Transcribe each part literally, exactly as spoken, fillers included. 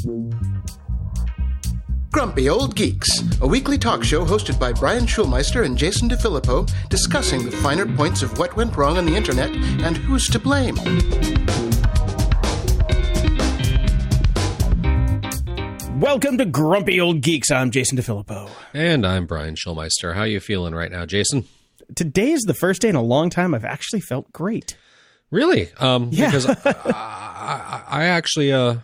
Grumpy Old Geeks, a weekly talk show hosted by Brian Schulmeister and Jason DeFilippo, discussing the finer points of what went wrong on the internet and who's to blame. Welcome to Grumpy Old Geeks. I'm Jason DeFilippo. And I'm Brian Schulmeister. How are you feeling right now, Jason? Today is the first day in a long time I've actually felt great. Really? Um, yeah. Because I, I, I actually... Uh,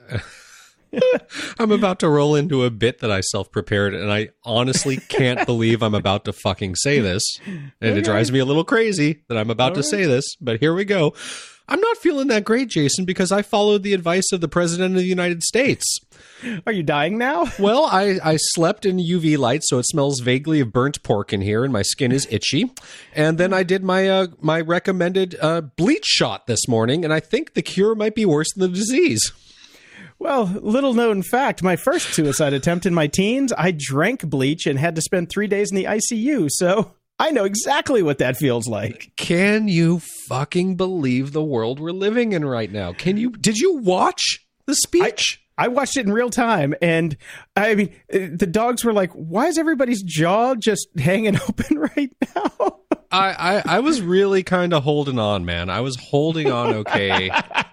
I'm about to roll into a bit that I self-prepared, and I honestly can't believe I'm about to fucking say this. And okay. It drives me a little crazy that I'm about All to right. say this, but here we go. I'm not feeling that great, Jason, because I followed the advice of the President of the United States. Are you dying now? Well, I, I slept in U V light, so it smells vaguely of burnt pork in here, and my skin is itchy. And then I did my uh, my recommended uh, bleach shot this morning, and I think the cure might be worse than the disease. Well, little known fact, my first suicide attempt in my teens, I drank bleach and had to spend three days in the I C U, so I know exactly what that feels like. Can you fucking believe the world we're living in right now? Can you? Did you watch the speech? I, I watched it in real time, and I mean, the dogs were like, why is everybody's jaw just hanging open right now? I, I, I was really kind of holding on, man. I was holding on okay,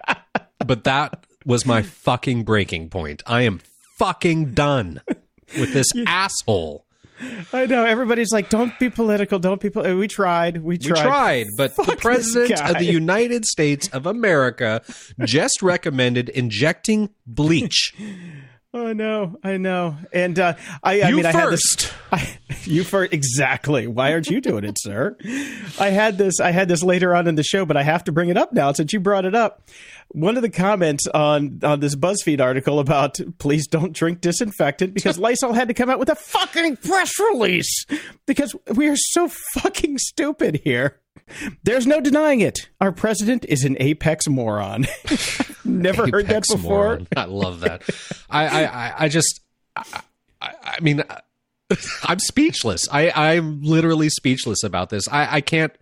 but that was my fucking breaking point. I am fucking done with this asshole. I know. Everybody's like, don't be political. Don't be political. We tried. We tried. We tried. But Fuck the President of the United States of America just recommended injecting bleach. Oh, no. I know. And uh, I, I you mean, first. I had this. I, you first. Exactly. Why aren't you doing it, sir? I had this. I had this later on in the show, but I have to bring it up now since you brought it up. One of the comments on, on this BuzzFeed article about please don't drink disinfectant because Lysol had to come out with a fucking press release because we are so fucking stupid here. There's no denying it. Our president is an apex moron. Never apex heard that before. Moron. I love that. I, I, I just, I, I mean, I'm speechless. I, I'm literally speechless about this. I, I can't.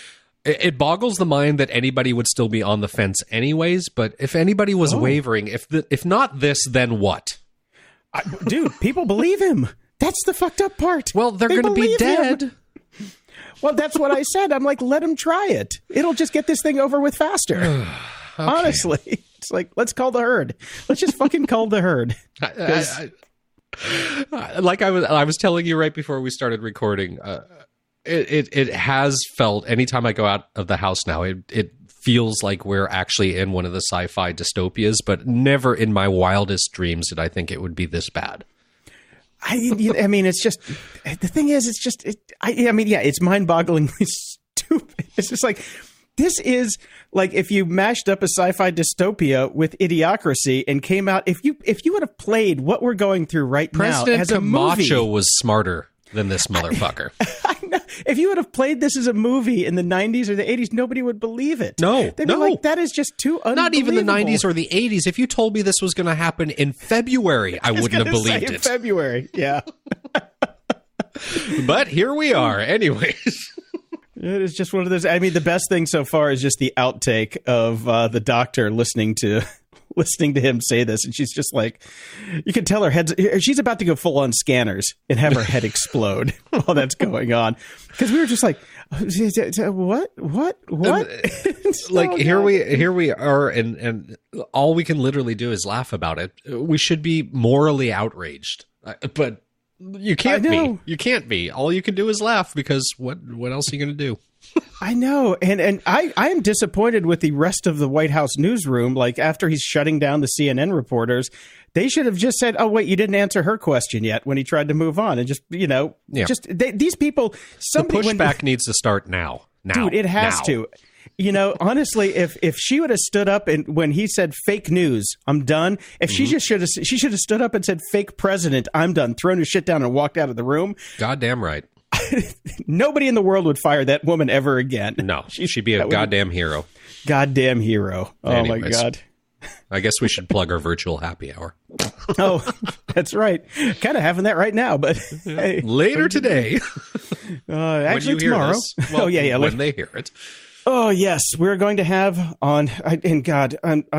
It boggles the mind that anybody would still be on the fence anyways, but if anybody was oh. wavering, if the, if not this, then what? I, dude, people believe him. That's the fucked up part. Well, they're they going to be dead. Him. Well, that's what I said. I'm like, let him try it. It'll just get this thing over with faster. Okay. Honestly. It's like, let's call the herd. Let's just fucking call the herd. I, I, I, like I was, I was telling you right before we started recording, uh, It, it it has felt, anytime I go out of the house now, it, it feels like we're actually in one of the sci-fi dystopias, but never in my wildest dreams did I think it would be this bad. I I mean, it's just, the thing is, it's just, it, I, I mean, yeah, it's mind-bogglingly stupid. It's just like, this is like if you mashed up a sci-fi dystopia with Idiocracy and came out, if you if you would have played what we're going through right President now as a Camacho movie, was smarter than this motherfucker. I, I know. If you would have played this as a movie in the nineties or the eighties, nobody would believe it. No, They'd be no. like, that is just too unbelievable. Not even the nineties or the eighties. If you told me this was going to happen in February, I, I wouldn't have believed say it. February, yeah. But here we are, anyways. It is just one of those. I mean, the best thing so far is just the outtake of uh, the doctor listening to listening to him say this, and she's just like, you can tell her head. She's about to go full on scanners and have her head explode while that's going on. Because we were just like, what, what, what? so like bad. here we here we are, and and all we can literally do is laugh about it. We should be morally outraged, but. You can't be. You can't be. All you can do is laugh because what what else are you going to do? I know. And and I, I am disappointed with the rest of the White House newsroom. Like after he's shutting down the C N N reporters, they should have just said, oh, wait, you didn't answer her question yet when he tried to move on. And just, you know, yeah. just they, these people. Somebody, the pushback when, needs to start now. Now. Dude, it has now. to. You know, honestly, if if she would have stood up and when he said fake news, I'm done. If mm-hmm. she just should have, she should have stood up and said fake president, I'm done, thrown her shit down and walked out of the room. Goddamn right. Nobody in the world would fire that woman ever again. No, she should be a goddamn hero. Goddamn hero. Oh, anyways, my God. I guess we should plug our virtual happy hour. Oh, that's right. Kind of having that right now, but hey, later today. Uh, actually, tomorrow. This, well, oh, yeah, yeah. When they hear it. Oh, yes. We're going to have on, and God, I'm, I'm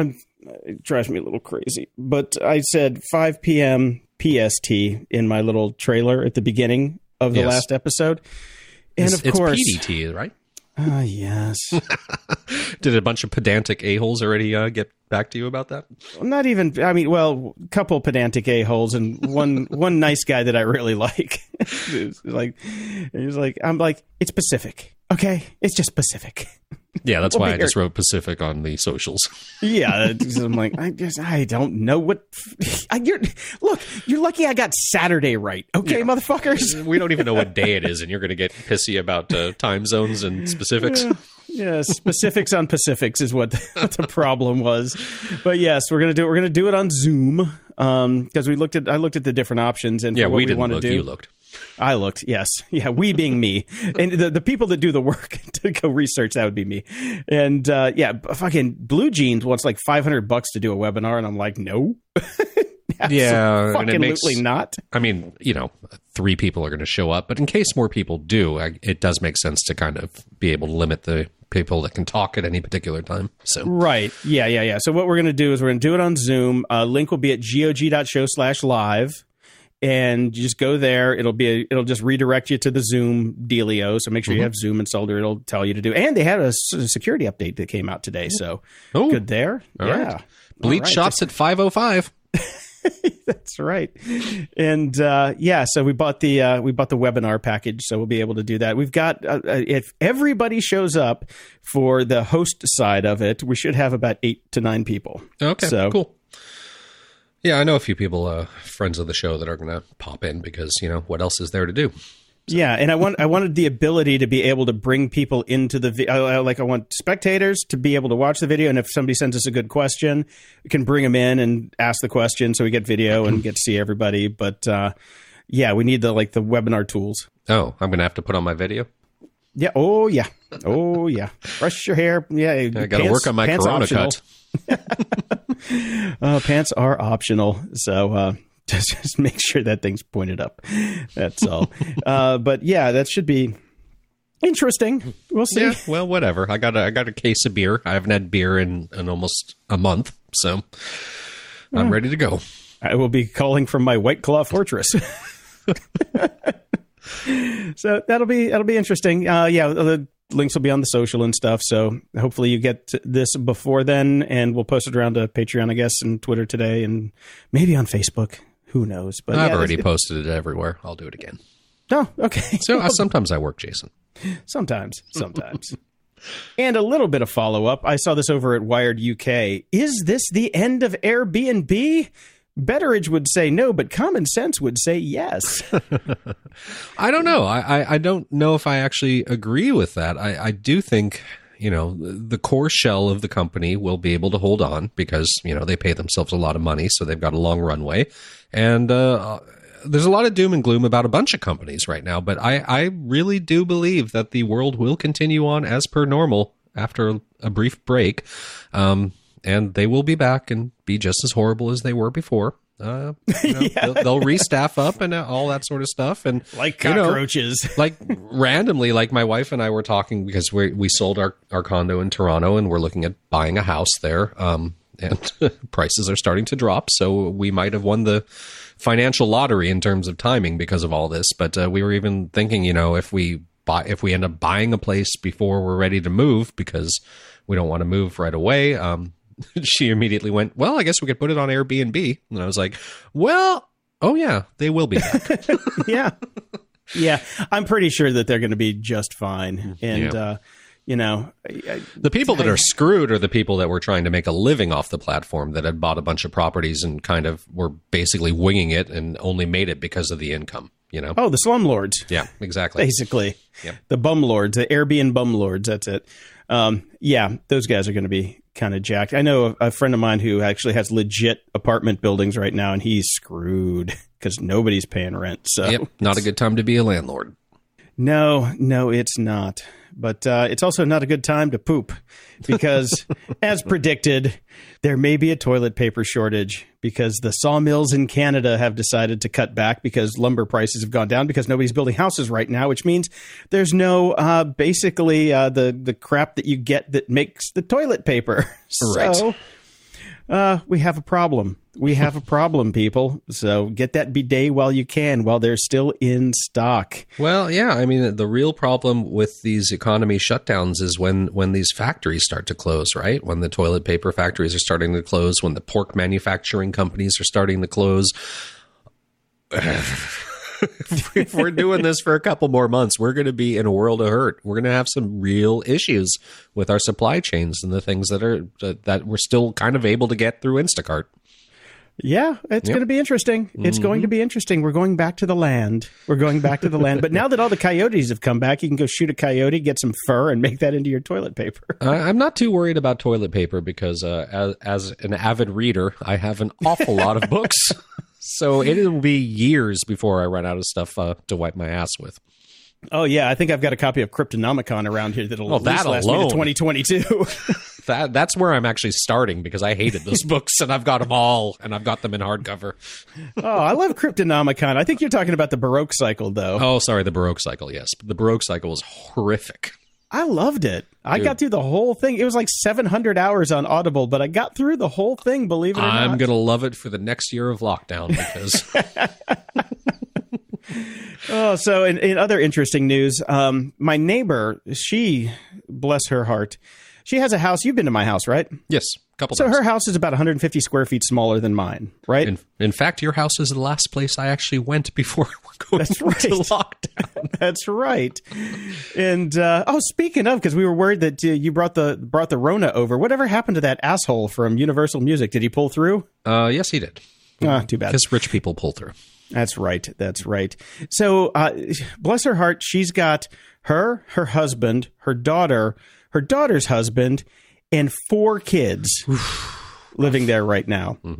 It drives me a little crazy. But I said five p.m. P S T in my little trailer at the beginning of the Yes. last episode. And It's, of course, it's P D T, right? Ah, yes. Did a bunch of pedantic a-holes already uh, get back to you about that? Not even, I mean, well, a couple pedantic a-holes and one one nice guy that I really like. He was like, he was like, I'm like, it's Pacific. Okay? It's just Pacific. Yeah, that's We'll why be I here. just wrote Pacific on the socials. Yeah. I'm like, I just, I don't know what, I, you're, look, you're lucky I got Saturday right. Okay, Yeah. motherfuckers? We don't even know what day it is, and you're going to get pissy about uh, time zones and specifics. Yeah. Yeah, specifics on Pacifics is what the, what the problem was. But yes, we're gonna do it. We're gonna do it on Zoom um, because we looked at I looked at the different options and Yeah, for what we we didn't want to look. do. You looked. I looked. Yes, yeah, we being me, and the the people that do the work to go research, that would be me. And uh, yeah, fucking Blue Jeans wants like five hundred bucks to do a webinar, and I'm like, no. Yeah, and it Absolutely makes- not. I mean, you know, three people are going to show up, but in case more people do, I, it does make sense to kind of be able to limit the people that can talk at any particular time. So, Right. Yeah, yeah, yeah. So what we're going to do is we're going to do it on Zoom. Uh, link will be at gog.show slash live. And you just go there. It'll be a, it'll just redirect you to the Zoom dealio. So make sure you have Zoom installed, or it'll tell you to do. And they had a, s- a security update that came out today. So Oh, good there. all yeah. right. Bleach All right. shops at five oh five. That's right. And uh, yeah, so we bought the uh, we bought the webinar package, so we'll be able to do that. We've got uh, if everybody shows up for the host side of it, we should have about eight to nine people. Okay, So- cool. Yeah, I know a few people, uh, friends of the show, that are going to pop in because, you know, what else is there to do? Yeah, and I want I wanted the ability to be able to bring people into the vi- I, I, like I want spectators to be able to watch the video, and if somebody sends us a good question, we can bring them in and ask the question, so we get video and get to see everybody. But uh, yeah, we need the like the webinar tools. Oh, I'm going to have to put on my video. Yeah. Oh yeah. Oh yeah. Brush your hair. Yeah. I got to work on my Corona optional. cut. Uh, pants are optional, so uh, just, just make sure that thing's pointed up. That's all. uh, but yeah, that should be interesting. We'll see. Yeah, well, whatever. I got a, I got a case of beer. I haven't had beer in, in almost a month, so I'm ready to go. I will be calling from my White Claw fortress. So that'll be that'll be interesting. Uh, yeah, the links will be on the social and stuff. So hopefully you get this before then, and we'll post it around to Patreon, I guess, and Twitter today, and maybe on Facebook. Who knows? But I've yeah, already it- posted it everywhere. I'll do it again. Oh, okay. So uh, sometimes I work, Jason. Sometimes, sometimes. And a little bit of follow up. I saw this over at Wired U K. Is this the end of Airbnb? Betteridge would say no, but common sense would say yes. I don't know. I, I, I don't know if I actually agree with that. I, I do think, you know, the core shell of the company will be able to hold on because, you know, they pay themselves a lot of money, so they've got a long runway. And uh, there's a lot of doom and gloom about a bunch of companies right now, but I, I really do believe that the world will continue on as per normal after a brief break. Um, and they will be back and be just as horrible as they were before. Uh, you know, Yeah. they'll, they'll restaff up and all that sort of stuff. And Like you know, cockroaches. like randomly, like my wife and I were talking because we we sold our, our condo in Toronto and we're looking at buying a house there. Um, and prices are starting to drop, so we might have won the financial lottery in terms of timing because of all this. But uh, we were even thinking, you know, if we buy, if we end up buying a place before we're ready to move because we don't want to move right away. Um, she immediately went, well, I guess we could put it on Airbnb. And I was like, well, oh yeah, they will be back. Yeah. Yeah. I'm pretty sure that they're going to be just fine. And, Yeah. uh, you know, I- The people that are screwed are the people that were trying to make a living off the platform, that had bought a bunch of properties and kind of were basically winging it and only made it because of the income, you know? oh, the slumlords. Yeah, exactly. Basically, Yep. the bum lords, the Airbnb bum lords. That's it. Um, yeah, those guys are going to be kind of jacked. I know a, a friend of mine who actually has legit apartment buildings right now, and he's screwed because nobody's paying rent. So, Yep, not a good time to be a landlord. no, no, it's not. But uh, it's also not a good time to poop because, as predicted, there may be a toilet paper shortage because the sawmills in Canada have decided to cut back because lumber prices have gone down because nobody's building houses right now, which means there's no uh, basically uh, the the crap that you get that makes the toilet paper. Right. So uh, we have a problem. We have a problem, people. So get that bidet while you can, while they're still in stock. Well, yeah. I mean, the real problem with these economy shutdowns is when, when these factories start to close, right? When the toilet paper factories are starting to close, when the pork manufacturing companies are starting to close. If we're doing this for a couple more months, we're going to be in a world of hurt. We're going to have some real issues with our supply chains and the things that are that we're still kind of able to get through Instacart. Yeah, it's yep. going to be interesting. It's mm-hmm. going to be interesting. We're going back to the land. We're going back to the land. But now that all the coyotes have come back, you can go shoot a coyote, get some fur, and make that into your toilet paper. I'm not too worried about toilet paper because uh, as, as an avid reader, I have an awful lot of books. So it will be years before I run out of stuff uh, to wipe my ass with. Oh, yeah. I think I've got a copy of Cryptonomicon around here that'll oh, at least that last alone. me to twenty twenty-two. that That's where I'm actually starting because I hated those books and I've got them all and I've got them in hardcover. Oh, I love Cryptonomicon. I think you're talking about the Baroque cycle, though. Oh, sorry. The Baroque cycle, yes. The Baroque cycle was horrific. I loved it. I Dude. got through the whole thing. It was like seven hundred hours on Audible, but I got through the whole thing, believe it or I'm not. I'm going to love it for the next year of lockdown because... Oh, so in, in other interesting news, um, my neighbor, she, bless her heart, she has a house. You've been to my house, right? Yes, a couple So times. her house is about one hundred fifty square feet smaller than mine, right? In, in fact, your house is the last place I actually went before we That's to right. lockdown. That's right. And uh, oh, speaking of, because we were worried that uh, you brought the brought the Rona over. Whatever happened to that asshole from Universal Music? Did he pull through? Uh, yes, he did. Ah, too bad. Because rich people pull through. That's right. That's right. So, uh, bless her heart, she's got her, her husband, her daughter, her daughter's husband, and four kids living there right now. Mm-hmm.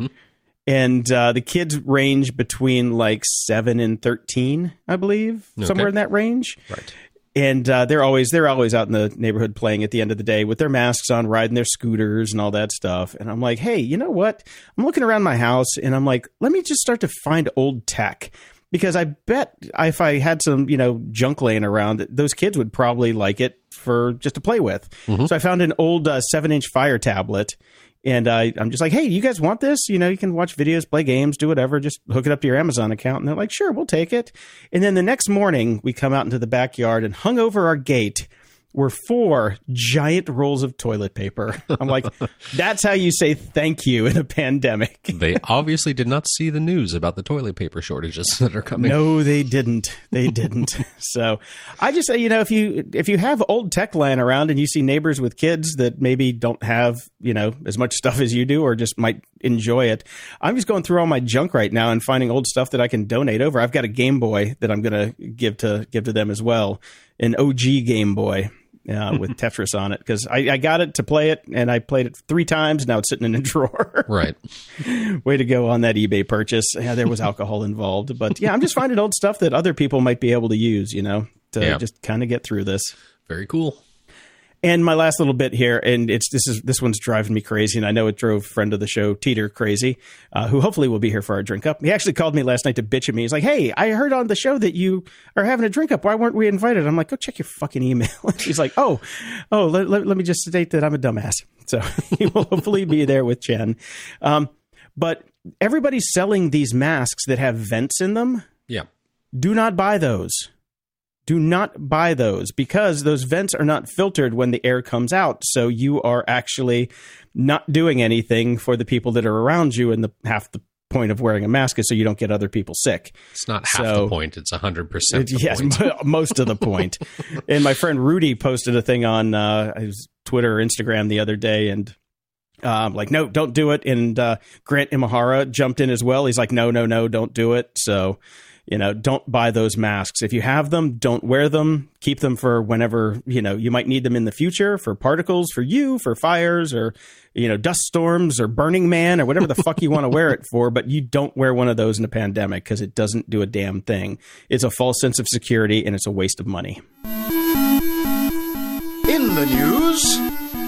And uh, the kids range between like seven and thirteen, I believe, okay. somewhere in that range. Right. And uh, they're always they're always out in the neighborhood playing at the end of the day with their masks on, riding their scooters and all that stuff. And I'm like, hey, you know what? I'm looking around my house and I'm like, let me just start to find old tech. Because I bet if I had some, you know, junk laying around, those kids would probably like it for just to play with. Mm-hmm. So I found an old uh, seven-inch Fire tablet. And uh, I'm just like, hey, you guys want this? You know, you can watch videos, play games, do whatever. Just hook it up to your Amazon account. And they're like, sure, we'll take it. And then the next morning, we come out into the backyard and hung over our gate were four giant rolls of toilet paper. I'm like, that's how you say thank you in a pandemic. They obviously did not see the news about the toilet paper shortages that are coming. No, they didn't. They didn't. So I just say, you know, if you if you have old tech lying around and you see neighbors with kids that maybe don't have, you know, as much stuff as you do or just might enjoy it, I'm just going through all my junk right now and finding old stuff that I can donate over. I've got a Game Boy that I'm going to give to give to them as well, an O G Game Boy. Uh, with Tetris on it, because I, I got it to play it, and I played it three times. Now it's sitting in a drawer. Right. Way to go on that eBay purchase. Yeah, there was alcohol involved. But yeah, I'm just finding old stuff that other people might be able to use, you know, to yeah. just kind of get through this. Very cool. And my last little bit here, and it's this is this one's driving me crazy, and I know it drove friend of the show, Teeter, crazy, uh, who hopefully will be here for our drink up. He actually called me last night to bitch at me. He's like, hey, I heard on the show that you are having a drink up. Why weren't we invited? I'm like, go check your fucking email. He's like, oh, oh, let, let, let me just state that I'm a dumbass. So he will hopefully be there with Jen. Um, but everybody's selling these masks that have vents in them. Yeah. Do not buy those. Do not buy those because those vents are not filtered when the air comes out. So you are actually not doing anything for the people that are around you. And the half the point of wearing a mask is so you don't get other people sick. It's not half so, the point. It's one hundred percent the yes, point. Most of the point. And my friend Rudy posted a thing on uh, his Twitter or Instagram the other day. And um, like, no, don't do it. And uh, Grant Imahara jumped in as well. He's like, no, no, no, don't do it. So... You know, don't buy those masks. If you have them, don't wear them. Keep them for whenever, you know, you might need them in the future for particles, for you, for fires or, you know, dust storms or Burning Man or whatever the fuck you want to wear it for. But you don't wear one of those in a pandemic because it doesn't do a damn thing. It's a false sense of security and it's a waste of money. In the news...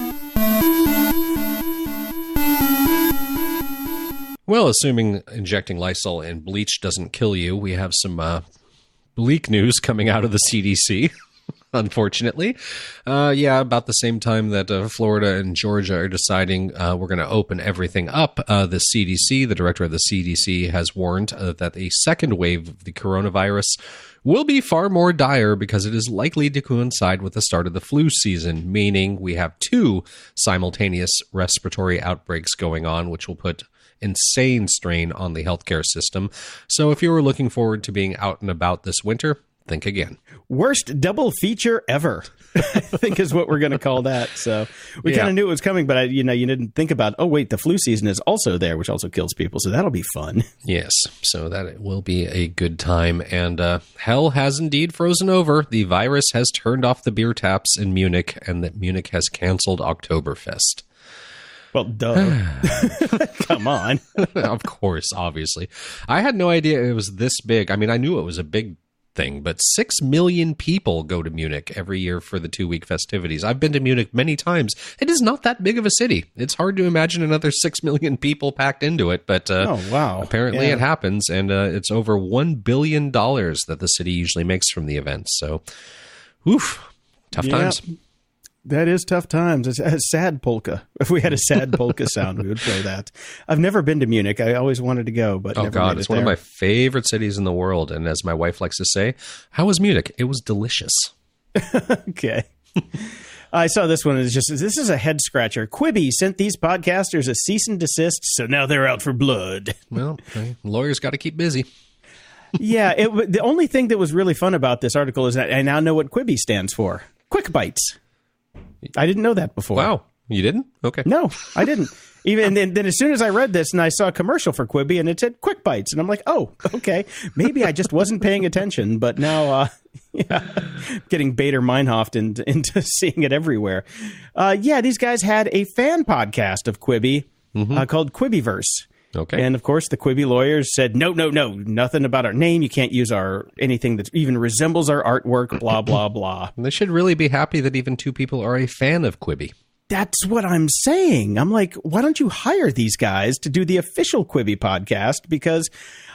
Well, assuming injecting Lysol and bleach doesn't kill you, we have some uh, bleak news coming out of the C D C. unfortunately. Uh, yeah, about the same time that uh, Florida and Georgia are deciding uh, we're going to open everything up, uh, the C D C, the director of the C D C, has warned uh, that a second wave of the coronavirus will be far more dire because it is likely to coincide with the start of the flu season, meaning we have two simultaneous respiratory outbreaks going on, which will put insane strain on the healthcare system. So if you were looking forward to being out and about this winter, think again. Worst double feature ever, I think is what we're going to call that. So we Yeah. kind of knew it was coming, but I, you know, you didn't think about, oh, wait, the flu season is also there, which also kills people. So that'll be fun. Yes, so that it will be a good time. And uh, hell has indeed frozen over. The virus has turned off the beer taps in Munich, and that Munich has canceled Oktoberfest. Well, duh. Come on. Of course, obviously. I had no idea it was this big. I mean, I knew it was a big thing, but six million people go to Munich every year for the two-week festivities. I've been to Munich many times. It is not that big of a city. It's hard to imagine another six million people packed into it, but uh, Oh, wow. apparently Yeah. it happens, and uh, it's over one billion dollars that the city usually makes from the event. So, oof, tough Yeah. times. That is tough times. It's a sad polka. If we had a sad polka sound, we would play that. I've never been to Munich. I always wanted to go, but Oh, never God, made it's it one there. of my favorite cities in the world, and as my wife likes to say, how was Munich? It was delicious. Okay. I saw this one. It's just, this is a head scratcher. Quibi sent these podcasters a cease and desist, so now they're out for blood. Well, hey, lawyers got to keep busy. Yeah. It, the only thing that was really fun about this article is that I now know what Quibi stands for. Quick Bites. I didn't know that before. Wow, you didn't? Okay. No, I didn't. Even and then, then as soon as I read this and I saw a commercial for Quibi and it said Quick Bites, and I'm like, oh, okay. Maybe I just wasn't paying attention, but now uh, yeah, getting Bader Meinhof into, into seeing it everywhere. Uh, yeah, these guys had a fan podcast of Quibi Mm-hmm. uh, called Quibiverse. Okay. And of course, the Quibi lawyers said, no, no, no, nothing about our name. You can't use our anything that even resembles our artwork, blah, blah, blah. They should really be happy that even two people are a fan of Quibi. That's what I'm saying. I'm like, why don't you hire these guys to do the official Quibi podcast? Because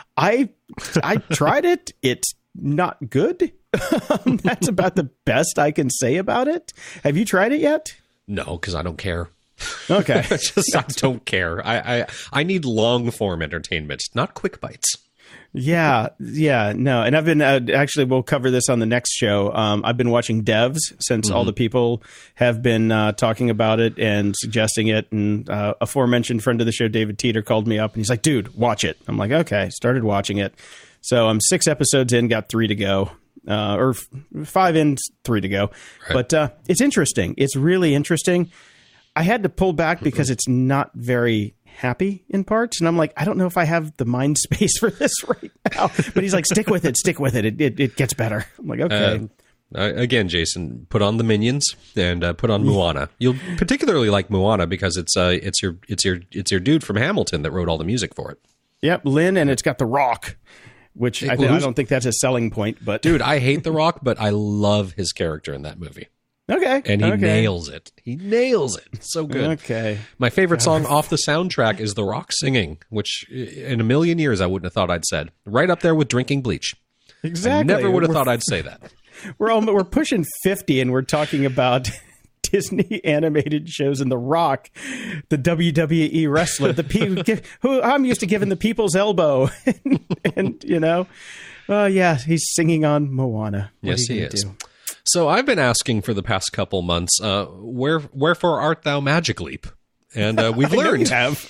I I tried it. It's not good. That's about the best I can say about it. Have you tried it yet? No, because I don't care. Okay. It's just I don't care. I, I I need long form entertainment, not quick bites. Yeah, yeah, no. And I've been uh, actually, we'll cover this on the next show. Um, I've been watching Devs since all the people have been uh, talking about it and suggesting it. And uh, aforementioned friend of the show, David Teeter, called me up and he's like, dude, watch it. I'm like, okay, started watching it. So I'm six episodes in, got three to go. Uh, or f- five in, three to go. Right. But uh, it's interesting. It's really interesting. I had to pull back because it's not very happy in parts. And I'm like, I don't know if I have the mind space for this right now. But he's like, stick with it, stick with it. It, it, it gets better. I'm like, okay. Uh, uh, again, Jason, put on the Minions and uh, put on Moana. You'll particularly like Moana because it's uh, it's your it's your it's your dude from Hamilton that wrote all the music for it. Yep, Lynn, and it's got The Rock, which I, th- I who's- don't think that's a selling point. But Dude, I hate The Rock, but I love his character in that movie. okay. And he okay. nails it. He nails it. It's so good. Okay. My favorite song off the soundtrack is The Rock singing, which in a million years I wouldn't have thought I'd said. Right up there with Drinking Bleach. Exactly. I never would have We're- thought I'd say that. We're all, we're pushing fifty, and we're talking about Disney animated shows and The Rock, the W W E wrestler, the pe- who I'm used to giving the people's elbow, and, and you know, uh, yeah, he's singing on Moana. What Yes, are you he gonna is. do? So I've been asking for the past couple months, uh, where wherefore art thou Magic Leap? And uh, we've I know you learned. have.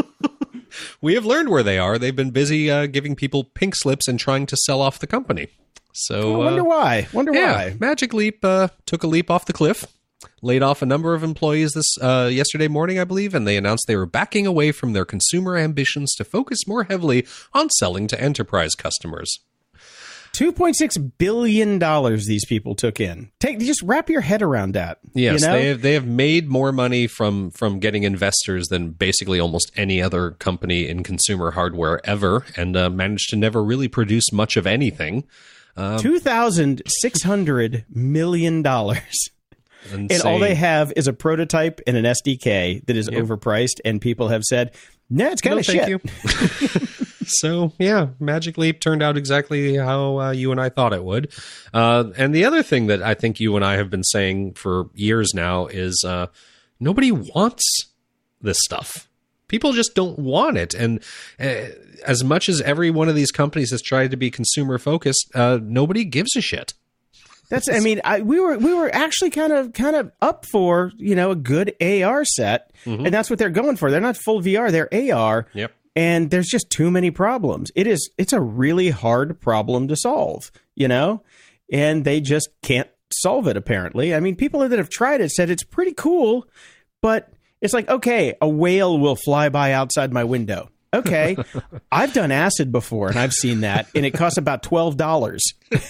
We have learned where they are. They've been busy uh, giving people pink slips and trying to sell off the company. So I wonder uh, why. Wonder yeah, why. Magic Leap uh, took a leap off the cliff, laid off a number of employees this uh, yesterday morning, I believe, and they announced they were backing away from their consumer ambitions to focus more heavily on selling to enterprise customers. two point six billion dollars these people took in. Take just wrap your head around that. Yes, you know? they have, they have made more money from from getting investors than basically almost any other company in consumer hardware ever, and uh, managed to never really produce much of anything. two thousand six hundred million dollars. And all they have is a prototype and an S D K that is overpriced, and people have said, "Nah, it's kind No, of thank shit." you. So, yeah, Magic Leap turned out exactly how uh, you and I thought it would. Uh, and the other thing that I think you and I have been saying for years now is uh, nobody wants this stuff. People just don't want it. And uh, as much as every one of these companies has tried to be consumer focused, uh, nobody gives a shit. That's, I mean, I, we were we were actually kind of kind of up for, you know, a good A R set, mm-hmm. and that's what they're going for. They're not full V R, they're A R. Yep. And there's just too many problems. It is it's a really hard problem to solve, you know, and they just can't solve it. Apparently, I mean, people that have tried it said it's pretty cool, but it's like, okay, a whale will fly by outside my window. Okay, I've done acid before, and I've seen that, and it costs about twelve dollars.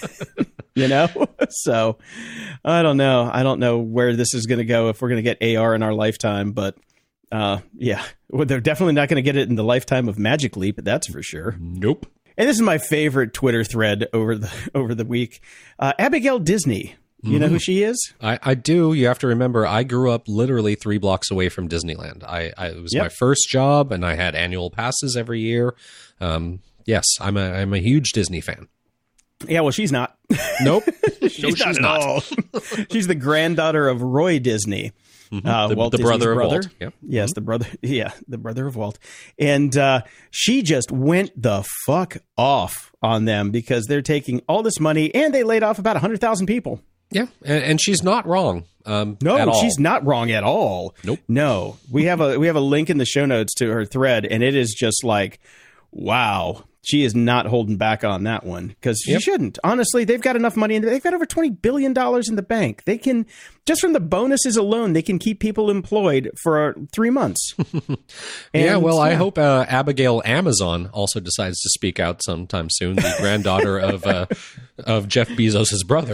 You know, so I don't know. I don't know where this is going to go if we're going to get A R in our lifetime. But uh, yeah, well, they're definitely not going to get it in the lifetime of Magic Leap. That's for sure. Nope. And this is my favorite Twitter thread over the over the week. Uh, Abigail Disney. You mm-hmm. know who she is? I, I do. You have to remember, I grew up literally three blocks away from Disneyland. I, I it was yep. my first job, and I had annual passes every year. Um, yes, I'm a I'm a huge Disney fan. Yeah, well, she's not. Nope. she's, no, not she's at not. all. She's the granddaughter of Roy Disney. Mm-hmm. Uh, the Walt the Disney's brother, brother of Walt. Yep. Yes, mm-hmm. the brother. Yeah, the brother of Walt. And uh, she just went the fuck off on them because they're taking all this money and they laid off about one hundred thousand people. Yeah, and, and she's not wrong. Um, no, at all. she's not wrong at all. Nope. No, we have a we have a link in the show notes to her thread, and it is just like, wow. She is not holding back on that one because she yep. shouldn't. Honestly, they've got enough money. In the, they've got over twenty billion dollars in the bank. They can, just from the bonuses alone, they can keep people employed for three months. And, yeah, well, yeah. I hope uh, Abigail Amazon also decides to speak out sometime soon, the granddaughter of uh, of Jeff Bezos' brother.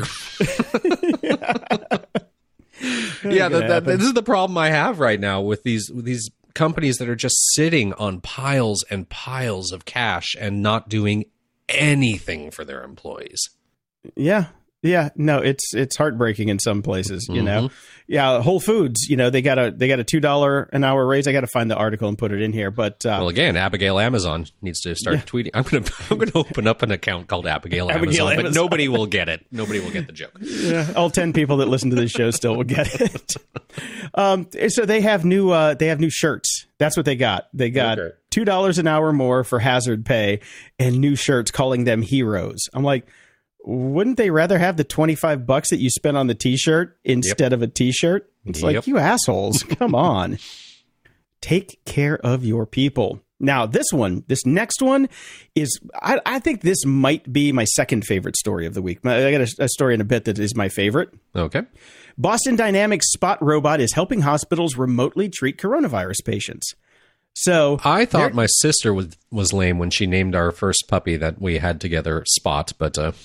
yeah, that, that, this is the problem I have right now with these with these companies that are just sitting on piles and piles of cash and not doing anything for their employees. Yeah. Yeah. No, it's it's heartbreaking in some places, you mm-hmm. know. Yeah, Whole Foods, you know, they got a they got a two dollars an hour raise. I got to find the article and put it in here, but uh, well, again, Abigail Amazon needs to start yeah. tweeting. I'm going to I'm going to open up an account called Abigail, Abigail Amazon, Amazon, but nobody will get it. Nobody will get the joke. Yeah, all ten people that listen to this show still will get it. Um, so they have new uh, they have new shirts. That's what they got. They got okay. two dollars an hour more for hazard pay and new shirts calling them heroes. I'm like, wouldn't they rather have the twenty-five bucks that you spent on the t-shirt instead yep. of a t-shirt? It's yep. like, you assholes, come on. Take care of your people. Now, this one, this next one is, I, I think this might be my second favorite story of the week. I got a, a story in a bit that is my favorite. Okay. Boston Dynamics Spot robot is helping hospitals remotely treat coronavirus patients. So I thought my sister was, was lame when she named our first puppy that we had together Spot, but uh,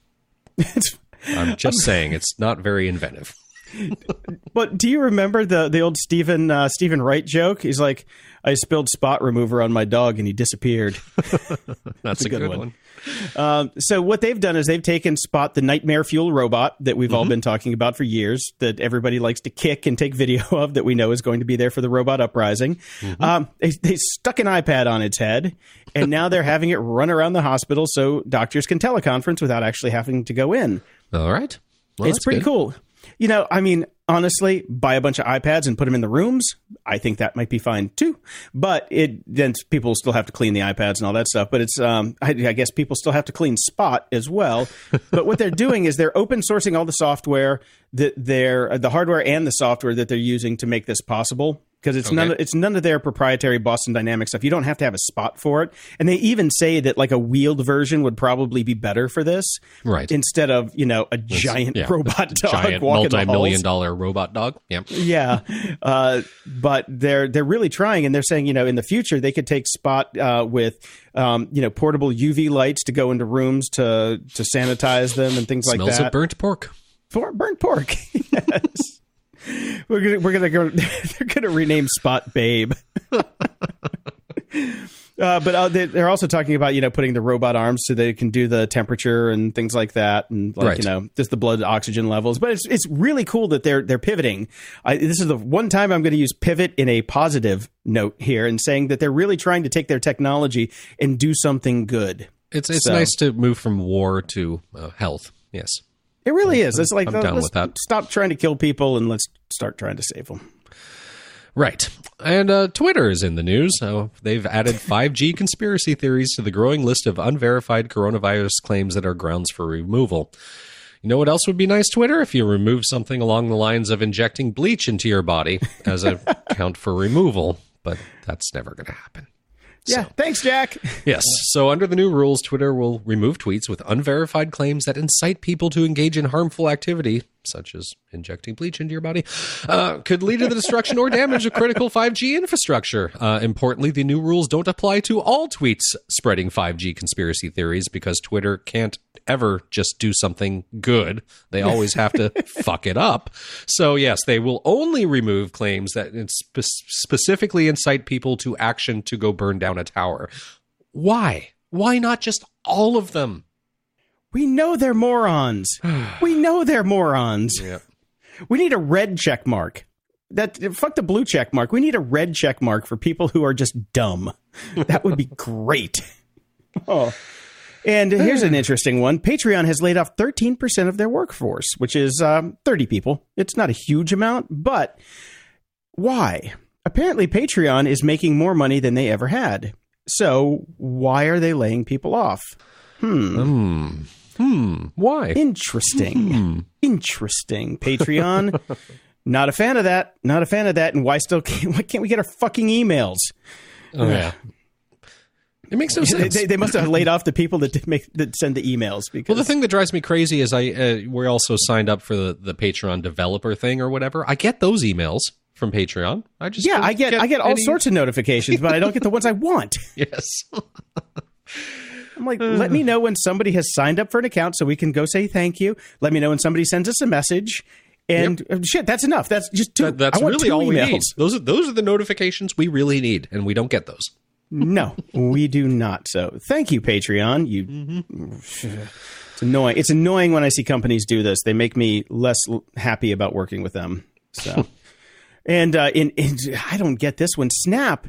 I'm just saying it's not very inventive. But do you remember the the old Stephen uh, Stephen Wright joke? He's like, I spilled spot remover on my dog and he disappeared. That's, That's a good, good one. one. Um, so what they've done is they've taken Spot, the nightmare fuel robot that we've mm-hmm. all been talking about for years, that everybody likes to kick and take video of, that we know is going to be there for the robot uprising. Mm-hmm. Um, they, they stuck an iPad on its head, and now they're having it run around the hospital so doctors can teleconference without actually having to go in. All right. Well, it's pretty good. cool. You know, I mean, honestly, buy a bunch of iPads and put them in the rooms. I think that might be fine too. But it then people still have to clean the iPads and all that stuff. But it's, um, I, I guess people still have to clean Spot as well. But what they're doing is they're open sourcing all the software that they're the hardware and the software that they're using to make this possible. Because it's okay. none of, it's none of their proprietary Boston Dynamics stuff. You don't have to have a Spot for it. And they even say that like a wheeled version would probably be better for this. Right. Instead of, you know, a it's, giant yeah, robot dog giant walking multi-million dollar robot dog. Yeah. Yeah. Uh, but they're they're really trying, and they're saying, you know, in the future they could take Spot uh, with um, you know, portable U V lights to go into rooms to to sanitize them and things Smells like that. Smells of burnt pork. For burnt pork. Yes. We're gonna we're gonna go. They're gonna rename Spot Babe. Uh, but uh, they, they're also talking about, you know, putting the robot arms so they can do the temperature and things like that, and like, Right. you know, just the blood oxygen levels. But it's it's really cool that they're they're pivoting. I, this is the one time I'm going to use pivot in a positive note here, and saying that they're really trying to take their technology and do something good. It's it's So- nice to move from war to uh, health. Yes. It really is. It's like I'm uh, down let's with that. stop trying to kill people and let's start trying to save them. Right. And uh, Twitter is in the news. So they've added five G conspiracy theories to the growing list of unverified coronavirus claims that are grounds for removal. You know what else would be nice, Twitter? If you remove something along the lines of injecting bleach into your body as a count for removal. But that's never going to happen. Yeah. So- Thanks, Jack. Yes. So under the new rules, Twitter will remove tweets with unverified claims that incite people to engage in harmful activity, such as injecting bleach into your body, uh, could lead to the destruction or damage of critical five G infrastructure. Uh, importantly, the new rules don't apply to all tweets spreading five G conspiracy theories, because Twitter can't ever just do something good. They always have to fuck it up. So yes, they will only remove claims that spe- specifically incite people to action to go burn down a tower. Why? Why not just all of them? We know they're morons. We know they're morons. Yeah. We need a red check mark. That fuck the blue check mark. We need a red check mark for people who are just dumb. That would be great. Oh. And here's an interesting one. Patreon has laid off thirteen percent of their workforce, which is um, thirty people. It's not a huge amount, but why? Apparently, Patreon is making more money than they ever had. So why are they laying people off? Hmm. Hmm. Hmm. Why? Interesting. Hmm. Interesting. Patreon. Not a fan of that. Not a fan of that. And why still can't, why can't we get our fucking emails? Oh, yeah. It makes no They, sense. they, they must have laid off the people that did make that send the emails. Because Well, the thing that drives me crazy is I uh, we're also signed up for the, the Patreon developer thing or whatever. I get those emails from Patreon. I just yeah, don't I get, I get all any- sorts of notifications, but I don't get the ones I want. Yes. I'm like, let me know when somebody has signed up for an account so we can go say thank you. Let me know when somebody sends us a message. And uh, shit, that's enough. That's just two. That, that's I want really two all we emails. need. Those are those are the notifications we really need, and we don't get those. No, we do not. So thank you, Patreon. You, Mm-hmm. it's annoying. It's annoying when I see companies do this. They make me less l- happy about working with them. So, and uh, in, in I don't get this one. Snap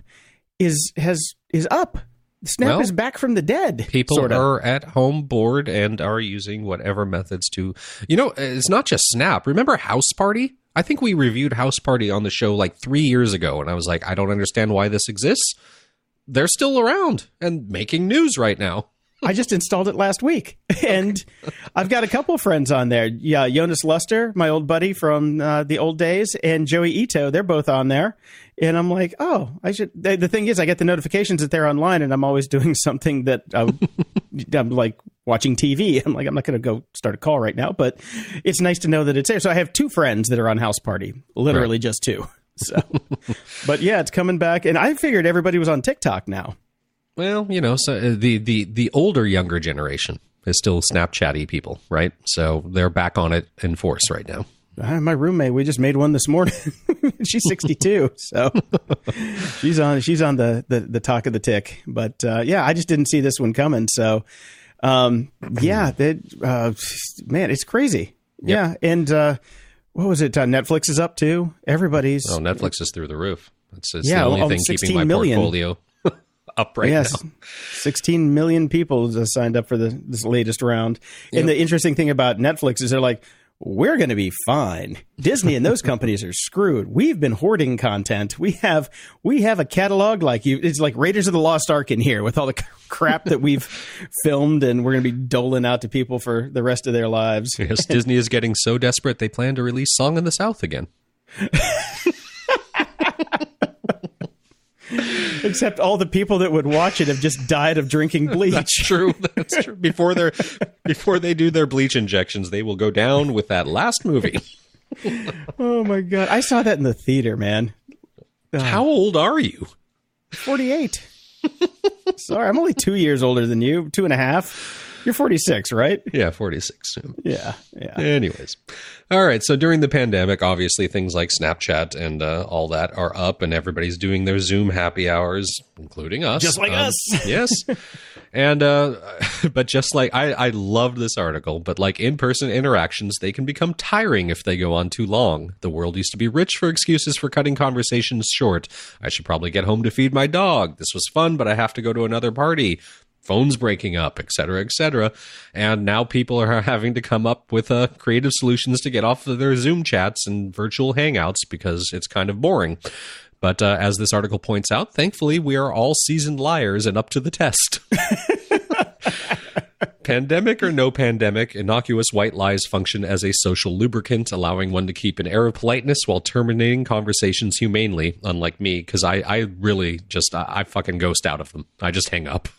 is has is up. Snap Well, is back from the dead. People sorta. are at home bored and are using whatever methods to, you know, it's not just Snap. Remember House Party? I think we reviewed House Party on the show like three years ago, and I was like, I don't understand why this exists. They're still around and making news right now. I just installed it last week, and I've got a couple friends on there. Yeah, Jonas Luster, my old buddy from uh, the old days, and Joey Ito. They're both on there, and I'm like, oh, I should. The, the thing is, I get the notifications that they're online, and I'm always doing something that I, I'm like watching T V. I'm like, I'm not going to go start a call right now, but it's nice to know that it's there. So I have two friends that are on House Party, literally Right. just two. So, but yeah, it's coming back, and I figured everybody was on TikTok now. Well, you know, so uh, the the the older younger generation is still Snapchatty people, right? So they're back on it in force right now. Uh, my roommate, we just made one this morning. She's sixty-two, so she's on. She's on the, the the talk of the tick. But uh, yeah, I just didn't see this one coming. So um, yeah, that uh, man, it's crazy. Yep. Yeah, and uh, what was it? Uh, Netflix is up too. Everybody's Oh, Netflix is through the roof. It's, it's Yeah, the only well, thing keeping sixteen my million. portfolio up right yes, now. sixteen million people uh, signed up for the this latest round. Yep. And the interesting thing about Netflix is they're like, we're going to be fine. Disney and those companies are screwed. We've been hoarding content. We have we have a catalog like you. It's like Raiders of the Lost Ark in here with all the crap that we've filmed, and we're going to be doling out to people for the rest of their lives. Yes, Disney is getting so desperate they plan to release Song in the South again. Except all the people that would watch it have just died of drinking bleach. That's true. That's true. Before they before they do their bleach injections, they will go down with that last movie. Oh my god, I saw that in the theater, man. How old are you? forty-eight. Sorry, I'm only two years older than you, two and a half. You're forty-six, right? Yeah, forty-six. Yeah, yeah. Anyways. All right. So during the pandemic, obviously things like Snapchat and uh, all that are up, and everybody's doing their Zoom happy hours, including us. Just like um, us. Yes. And, uh, but just like, I, I loved this article, but like in-person interactions, they can become tiring if they go on too long. The world used to be rich for excuses for cutting conversations short. I should probably get home to feed my dog. This was fun, but I have to go to another party. Phones breaking up, et cetera, et cetera. And now people are having to come up with uh, creative solutions to get off of their Zoom chats and virtual hangouts because it's kind of boring. But uh, as this article points out, thankfully, we are all seasoned liars and up to the test. Pandemic or no pandemic, innocuous white lies function as a social lubricant, allowing one to keep an air of politeness while terminating conversations humanely, unlike me, because I, I really just, I, I fucking ghost out of them. I just hang up.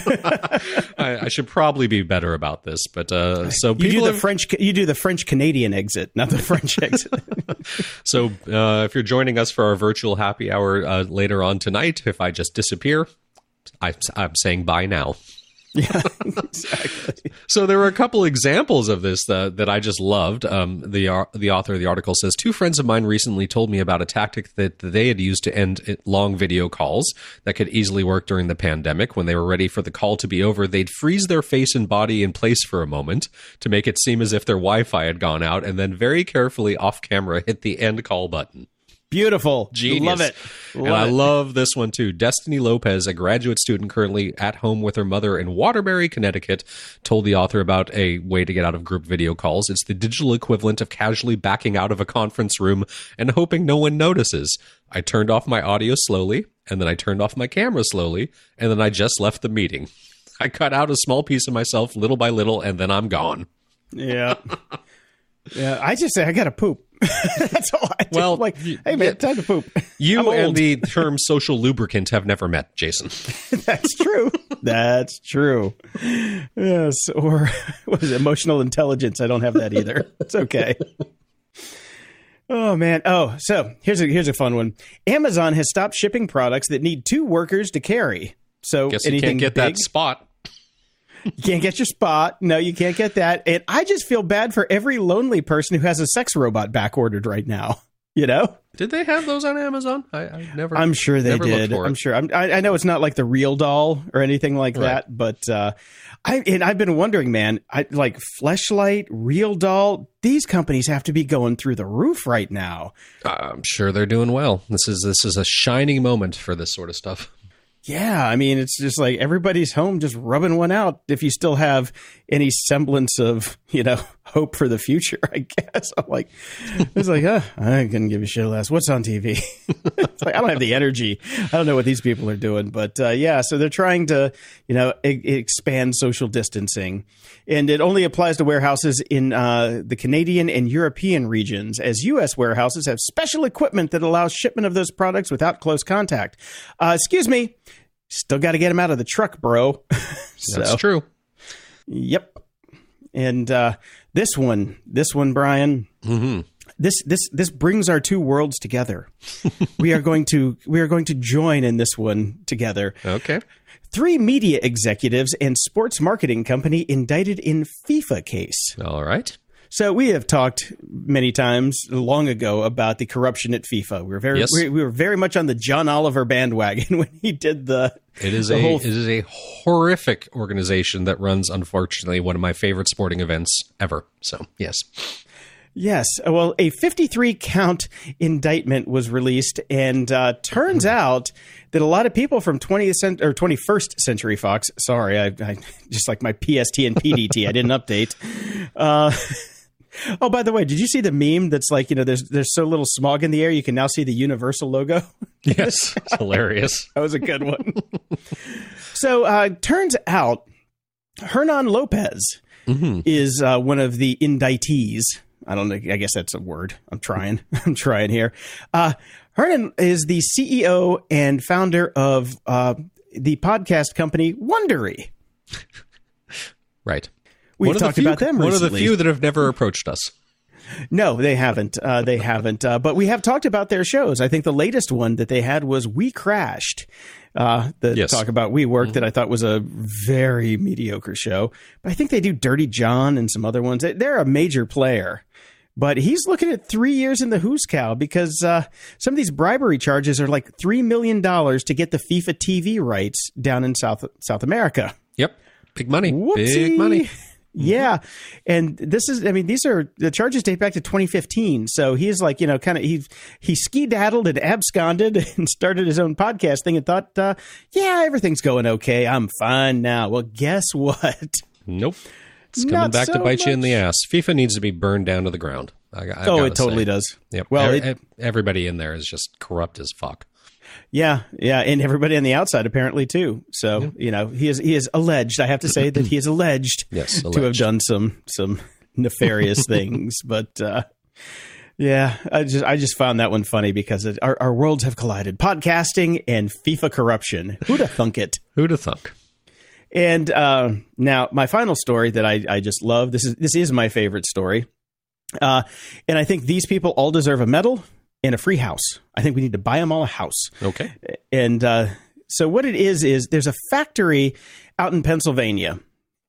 I, I should probably be better about this, but uh, so people you do the have, French. You do the French Canadian exit, not the French exit. So uh, if you're joining us for our virtual happy hour uh, later on tonight, if I just disappear, I, I'm saying bye now. Yeah, exactly. So there were a couple examples of this that, that I just loved. Um, the uh, the author of the article says, two friends of mine recently told me about a tactic that they had used to end long video calls that could easily work during the pandemic. When they were ready for the call to be over, they'd freeze their face and body in place for a moment to make it seem as if their Wi-Fi had gone out, and then very carefully off camera hit the end call button. Beautiful. Genius. Love it. Love and I it. love this one too. Destiny Lopez, a graduate student currently at home with her mother in Waterbury, Connecticut, told the author about a way to get out of group video calls. It's the digital equivalent of casually backing out of a conference room and hoping no one notices. I turned off my audio slowly, and then I turned off my camera slowly, and then I just left the meeting. I cut out a small piece of myself little by little, and then I'm gone. Yeah. Yeah. I just say, I got to poop. That's all I do. Well, like, hey, man, time to poop. You I'm and old. the term social lubricant have never met, Jason. That's true. That's true. Yes. Or what is it? Emotional intelligence. I don't have that either. It's okay. Oh, man. Oh, so here's a here's a fun one. Amazon has stopped shipping products that need two workers to carry. So Guess you anything can't get big, that spot. You can't get your spot. No, you can't get that. And I just feel bad for every lonely person who has a sex robot back ordered right now. You know? Did they have those on Amazon? I, I never. I'm sure they never looked did. for it. I'm sure. I'm, I, I know it's not like the real doll or anything like Right. that, but uh, I and I've been wondering, man. I like Fleshlight, Real Doll. These companies have to be going through the roof right now. I'm sure they're doing well. This is this is a shining moment for this sort of stuff. Yeah, I mean, it's just like everybody's home just rubbing one out if you still have any semblance of, you know, hope for the future, I guess. I'm like, it's like, uh, I couldn't give a shit less. What's on T V? It's like, I don't have the energy. I don't know what these people are doing. But uh, yeah, so they're trying to, you know, e- expand social distancing. And it only applies to warehouses in uh, the Canadian and European regions, as U S warehouses have special equipment that allows shipment of those products without close contact. Uh, excuse me. Still got to get them out of the truck, bro. So, That's true. Yep. And uh, this one, this one, Brian, Mm-hmm. this this this brings our two worlds together. we are going to we are going to join in this one together. Okay. Three media executives and sports marketing company indicted in FIFA case. All right. So we have talked many times long ago about the corruption at FIFA. We were very Yes. we, we were very much on the John Oliver bandwagon when he did the It is the a whole it is a horrific organization that runs, unfortunately, one of my favorite sporting events ever. So yes. Yes. Well, a fifty-three count indictment was released, and uh, turns out that a lot of people from twentieth cent- or twenty-first Century Fox, sorry, I, I just like my P S T and P D T, I didn't update. Uh, oh, by the way, did you see the meme that's like, you know, there's there's so little smog in the air, you can now see the Universal logo? Yes. It's hilarious. That was a good one. So, uh, turns out Hernan Lopez Mm-hmm. is uh, one of the indictees. I don't know. I guess that's a word. I'm trying. I'm trying here. Uh, Hernan is the C E O and founder of uh, the podcast company Wondery. Right. We've One of the talked few- about them One recently. of the few that have never approached us. No, they haven't. Uh, they haven't. Uh, but we have talked about their shows. I think the latest one that they had was We Crashed. Uh, the yes. talk about WeWork mm-hmm. that I thought was a very mediocre show. But I think they do Dirty John and some other ones. They're a major player. But he's looking at three years in the Who's Cow because uh, some of these bribery charges are like three million dollars to get the FIFA T V rights down in South South America. Yep. Big money. Whoopsie. Big money. Yeah. And this is, I mean, these are, the charges date back to twenty fifteen. So he's like, you know, kind of, he, he ski-daddled and absconded and started his own podcast thing and thought, uh, yeah, everything's going okay. I'm fine now. Well, guess what? Nope. It's coming Not back so to bite much. you in the ass. FIFA needs to be burned down to the ground. I, I've oh, gotta it totally say. does. Yep. Well, e- it, everybody in there is just corrupt as fuck. Yeah, yeah, and everybody on the outside apparently too. So yeah. you know, he is he is alleged. I have to say that he is alleged, yes, alleged. to have done some some nefarious things. But uh, yeah, I just I just found that one funny because it, our our worlds have collided: podcasting and FIFA corruption. Who'da thunk it? Who'da thunk? And uh, now my final story that I, I just love. This is this is my favorite story, uh, and I think these people all deserve a medal and a free house. I think we need to buy them all a house. Okay. And uh, so what it is is there's a factory out in Pennsylvania,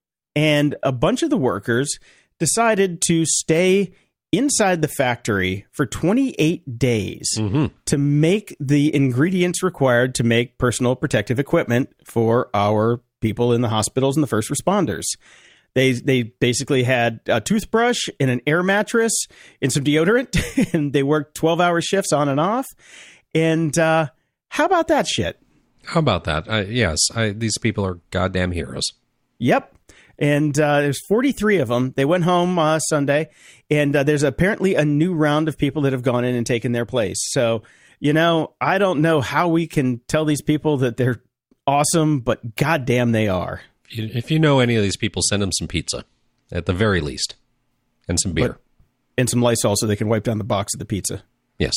and a bunch of the workers decided to stay inside the factory for twenty-eight days mm-hmm. to make the ingredients required to make personal protective equipment for our people in the hospitals and the first responders. They they basically had a toothbrush and an air mattress and some deodorant, and they worked twelve-hour shifts on and off. And uh, how about that shit? How about that? Uh, yes, I, these people are goddamn heroes. Yep. And uh, there's forty-three of them. They went home uh, Sunday, and uh, there's apparently a new round of people that have gone in and taken their place. So, you know, I don't know how we can tell these people that they're awesome, but goddamn they are. If you know any of these people, send them some pizza, at the very least, and some beer. But, and some Lysol so they can wipe down the box of the pizza. Yes.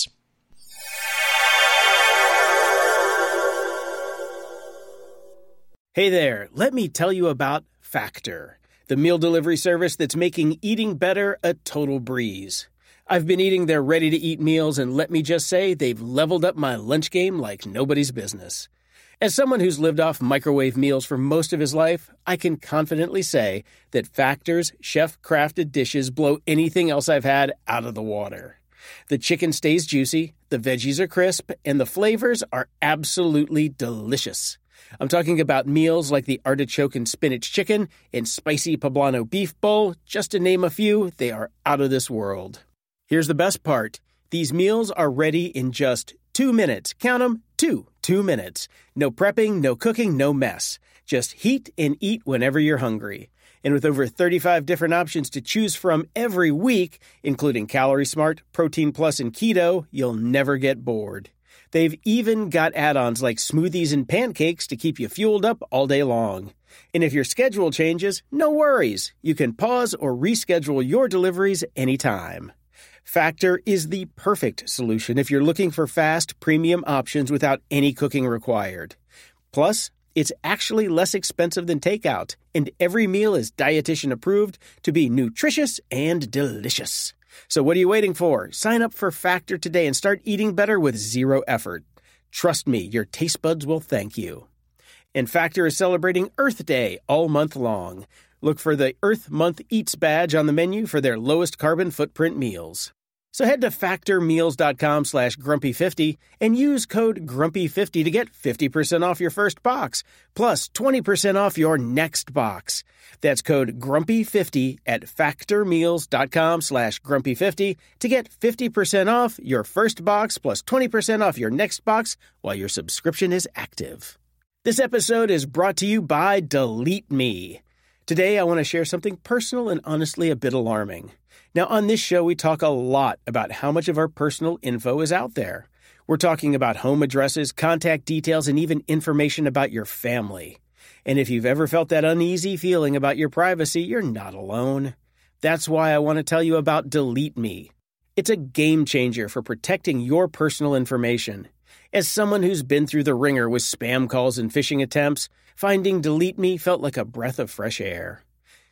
Hey there, let me tell you about Factor, the meal delivery service that's making eating better a total breeze. I've been eating their ready-to-eat meals, and let me just say, they've leveled up my lunch game like nobody's business. As someone who's lived off microwave meals for most of his life, I can confidently say that Factor's chef-crafted dishes blow anything else I've had out of the water. The chicken stays juicy, the veggies are crisp, and the flavors are absolutely delicious. I'm talking about meals like the artichoke and spinach chicken and spicy poblano beef bowl. Just to name a few, they are out of this world. Here's the best part. These meals are ready in just two minutes. Count them, two. Two minutes. No prepping, no cooking, no mess. Just heat and eat whenever you're hungry. And with over thirty-five different options to choose from every week, including Calorie Smart, Protein Plus, and Keto, you'll never get bored. They've even got add-ons like smoothies and pancakes to keep you fueled up all day long. And if your schedule changes, no worries. You can pause or reschedule your deliveries anytime. Factor is the perfect solution if you're looking for fast, premium options without any cooking required. Plus, it's actually less expensive than takeout, and every meal is dietitian approved to be nutritious and delicious. So what are you waiting for? Sign up for Factor today and start eating better with zero effort. Trust me, your taste buds will thank you. And Factor is celebrating Earth Day all month long. Look for the Earth Month Eats badge on the menu for their lowest carbon footprint meals. So head to factormeals.com slash grumpy50 and use code grumpy fifty to get fifty percent off your first box, plus twenty percent off your next box. That's code grumpy fifty at factormeals.com slash grumpy50 to get fifty percent off your first box, plus twenty percent off your next box while your subscription is active. This episode is brought to you by Delete Me. Today, I want to share something personal and honestly a bit alarming. Now, on this show, we talk a lot about how much of our personal info is out there. We're talking about home addresses, contact details, and even information about your family. And if you've ever felt that uneasy feeling about your privacy, you're not alone. That's why I want to tell you about Delete Me. It's a game changer for protecting your personal information. As someone who's been through the ringer with spam calls and phishing attempts, finding Delete Me felt like a breath of fresh air.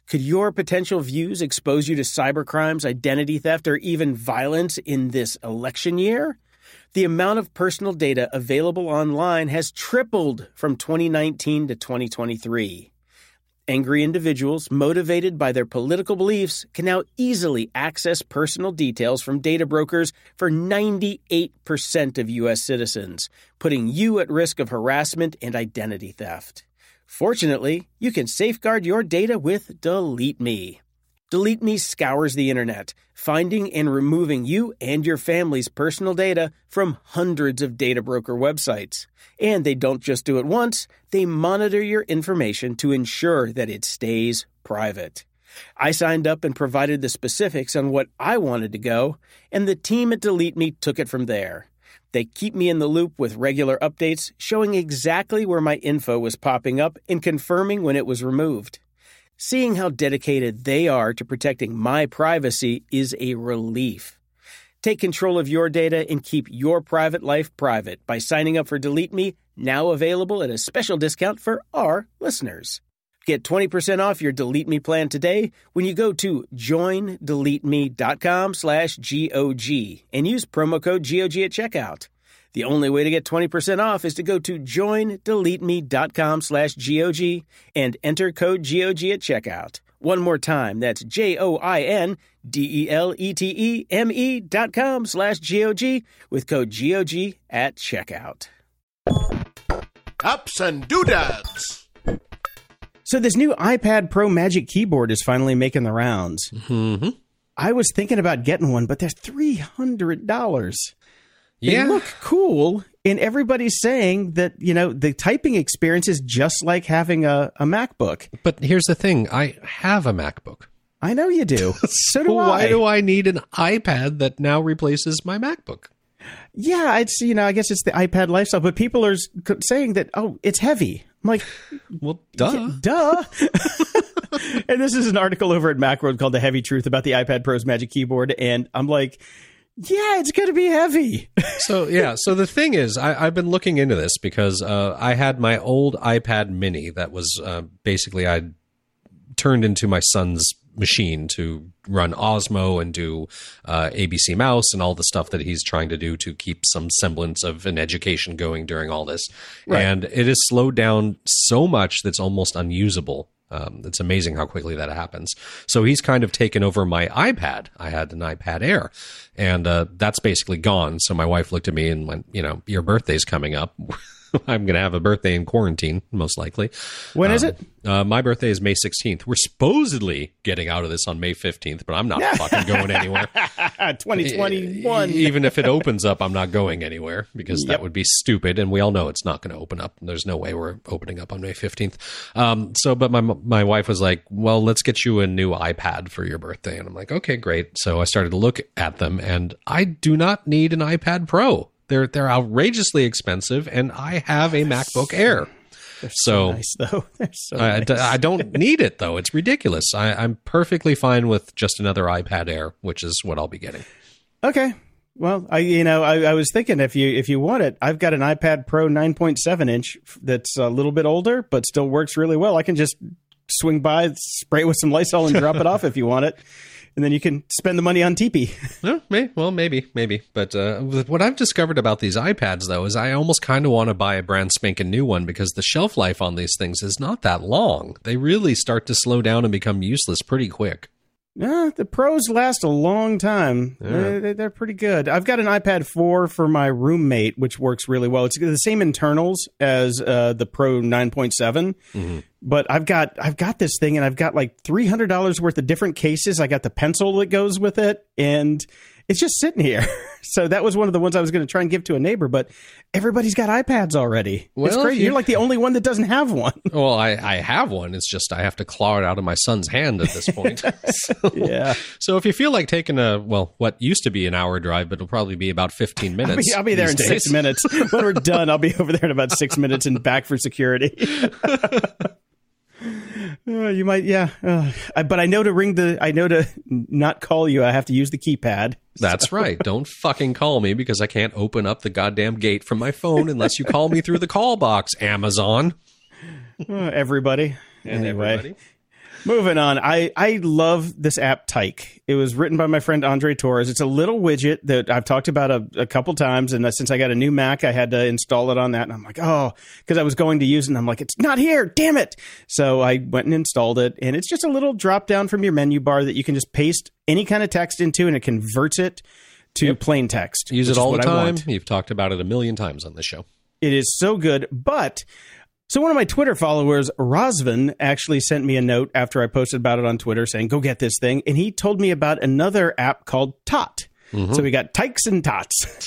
Could your potential views expose you to cybercrimes, identity theft, or even violence in this election year? The amount of personal data available online has tripled from twenty nineteen to twenty twenty-three. Angry individuals motivated by their political beliefs can now easily access personal details from data brokers for ninety-eight percent of U S citizens, putting you at risk of harassment and identity theft. Fortunately, you can safeguard your data with Delete Me. Delete Me scours the internet, finding and removing you and your family's personal data from hundreds of data broker websites. And they don't just do it once, they monitor your information to ensure that it stays private. I signed up and provided the specifics on what I wanted to go, and the team at Delete Me took it from there. They keep me in the loop with regular updates, showing exactly where my info was popping up and confirming when it was removed. Seeing how dedicated they are to protecting my privacy is a relief. Take control of your data and keep your private life private by signing up for Delete Me, now available at a special discount for our listeners. Get twenty percent off your Delete Me plan today when you go to join delete me dot com slash G O G and use promo code G O G at checkout. The only way to get twenty percent off is to go to join delete me dot com slash G O G and enter code G O G at checkout. One more time, that's J O I N D E L E T E M E dot com slash G O G with code G O G at checkout. Ups and doodads. So this new iPad Pro Magic Keyboard is finally making the rounds. Mm-hmm. I was thinking about getting one, but they're three hundred dollars. They Yeah. look cool, and everybody's saying that, you know, the typing experience is just like having a, a MacBook. But here's the thing. I have a MacBook. I know you do. So do Why I. do I need an iPad that now replaces my MacBook? Yeah, it's, you know, I guess it's the iPad lifestyle, but people are saying that, oh, it's heavy. I'm like, Well, duh. yeah, duh. And this is an article over at Macworld called The Heavy Truth about the iPad Pro's Magic Keyboard, and I'm like, yeah, it's going to be heavy. So, yeah. So the thing is, I, I've been looking into this because uh, I had my old iPad mini that was uh, basically I turned into my son's machine to run Osmo and do uh, A B C Mouse and all the stuff that he's trying to do to keep some semblance of an education going during all this. Right. And it is slowed down so much that's almost unusable. Um, it's amazing how quickly that happens. So he's kind of taken over my iPad. I had an iPad Air, and uh, that's basically gone. So my wife looked at me and went, you know, your birthday's coming up. I'm going to have a birthday in quarantine, most likely. When um, is it? Uh, my birthday is May sixteenth. We're supposedly getting out of this on May fifteenth, but I'm not fucking going anywhere. twenty twenty-one. Even if it opens up, I'm not going anywhere because Yep. that would be stupid. And we all know it's not going to open up. There's no way we're opening up on May fifteenth. Um, so, but my my wife was like, well, let's get you a new iPad for your birthday. And I'm like, okay, great. So I started to look at them, and I do not need an iPad Pro. They're they're outrageously expensive, and I have a MacBook Air. They're So, so nice, though. They're so I, nice. I don't need it, though. It's ridiculous. I, I'm perfectly fine with just another iPad Air, which is what I'll be getting. Okay. Well, I you know I, I was thinking if you if you want it, I've got an iPad Pro nine point seven inch that's a little bit older but still works really well. I can just swing by, spray it with some Lysol, and drop it off if you want it, and then you can spend the money on T P. Well, may, well, maybe, maybe. But uh, what I've discovered about these iPads, though, is I almost kind of want to buy a brand spanking new one because the shelf life on these things is not that long. They really start to slow down and become useless pretty quick. Yeah, the Pros last a long time. Yeah. They're, they're pretty good. I've got an iPad four for my roommate, which works really well. It's the same internals as uh, the Pro nine point seven, Mm-hmm. but I've got I've got this thing, and I've got like three hundred dollars worth of different cases. I got the pencil that goes with it, and it's just sitting here. So that was one of the ones I was going to try and give to a neighbor, but everybody's got iPads already. It's Well, crazy. you- You're like the only one that doesn't have one. Well, I, I have one. It's just I have to claw it out of my son's hand at this point. so, Yeah. so if you feel like taking a, well, what used to be an hour drive, but it'll probably be about fifteen I'll minutes. be, I'll be there in these six days. minutes. When we're done, I'll be over there in about six minutes and back for security. Uh, you might, yeah. Uh, I, but I know to ring the, I know to not call you. I have to use the keypad. That's right. Don't fucking call me because I can't open up the goddamn gate from my phone unless you call me through the call box, Amazon. Uh, everybody. And anyway. everybody. Moving on. I, I love this app, Tyke. It was written by my friend Andre Torres. It's a little widget that I've talked about a, a couple times. And since I got a new Mac, I had to install it on that. And I'm like, oh, because I was going to use it. And I'm like, it's not here. Damn it. So I went and installed it. And it's just a little drop down from your menu bar that you can just paste any kind of text into, and it converts it to yep. plain text. Use it all the time. You've talked about it a million times on this show. It is so good. But so one of my Twitter followers, Rosvin, actually sent me a note after I posted about it on Twitter saying, go get this thing. And he told me about another app called Tot. Mm-hmm. So we got Tykes and Tots.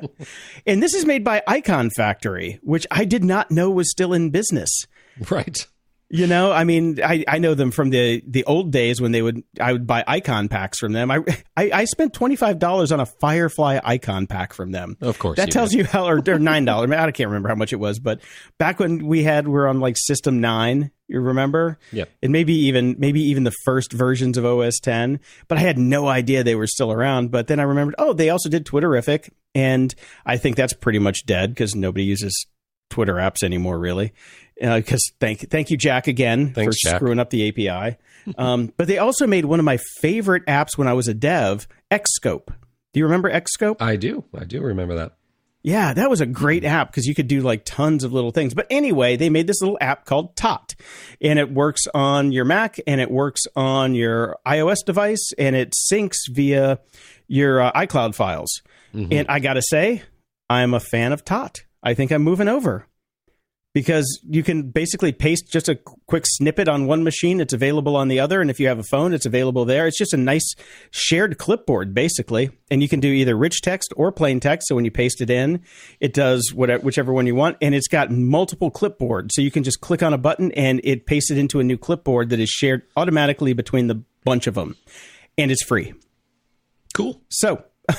And this is made by Icon Factory, which I did not know was still in business. Right. You know, I mean, I, I know them from the, the old days when they would I would buy icon packs from them. I I, I spent twenty-five dollars on a Firefly icon pack from them. Of course. That you tells did. you how, or, or nine dollars. I can't remember how much it was, but back when we had, we were on like System nine, you remember? Yeah. And maybe even, maybe even the first versions of O S ten, but I had no idea they were still around. But then I remembered, oh, they also did Twitterrific. And I think that's pretty much dead because nobody uses Twitter apps anymore, really. Because uh, thank thank you, Jack, again Thanks, for Jack. screwing up the A P I. Um, but they also made one of my favorite apps when I was a dev, Xscope. Do you remember Xscope? I do. I do remember that. Yeah, that was a great app because you could do like tons of little things. But anyway, they made this little app called Tot, and it works on your Mac and it works on your iOS device, and it syncs via your uh, iCloud files. Mm-hmm. And I got to say, I'm a fan of Tot. I think I'm moving over. Because you can basically paste just a quick snippet on one machine. It's available on the other. And if you have a phone, it's available there. It's just a nice shared clipboard, basically. And you can do either rich text or plain text. So when you paste it in, it does whatever, whichever one you want. And it's got multiple clipboards. So you can just click on a button and it pastes it into a new clipboard that is shared automatically between the bunch of them. And it's free. Cool. So...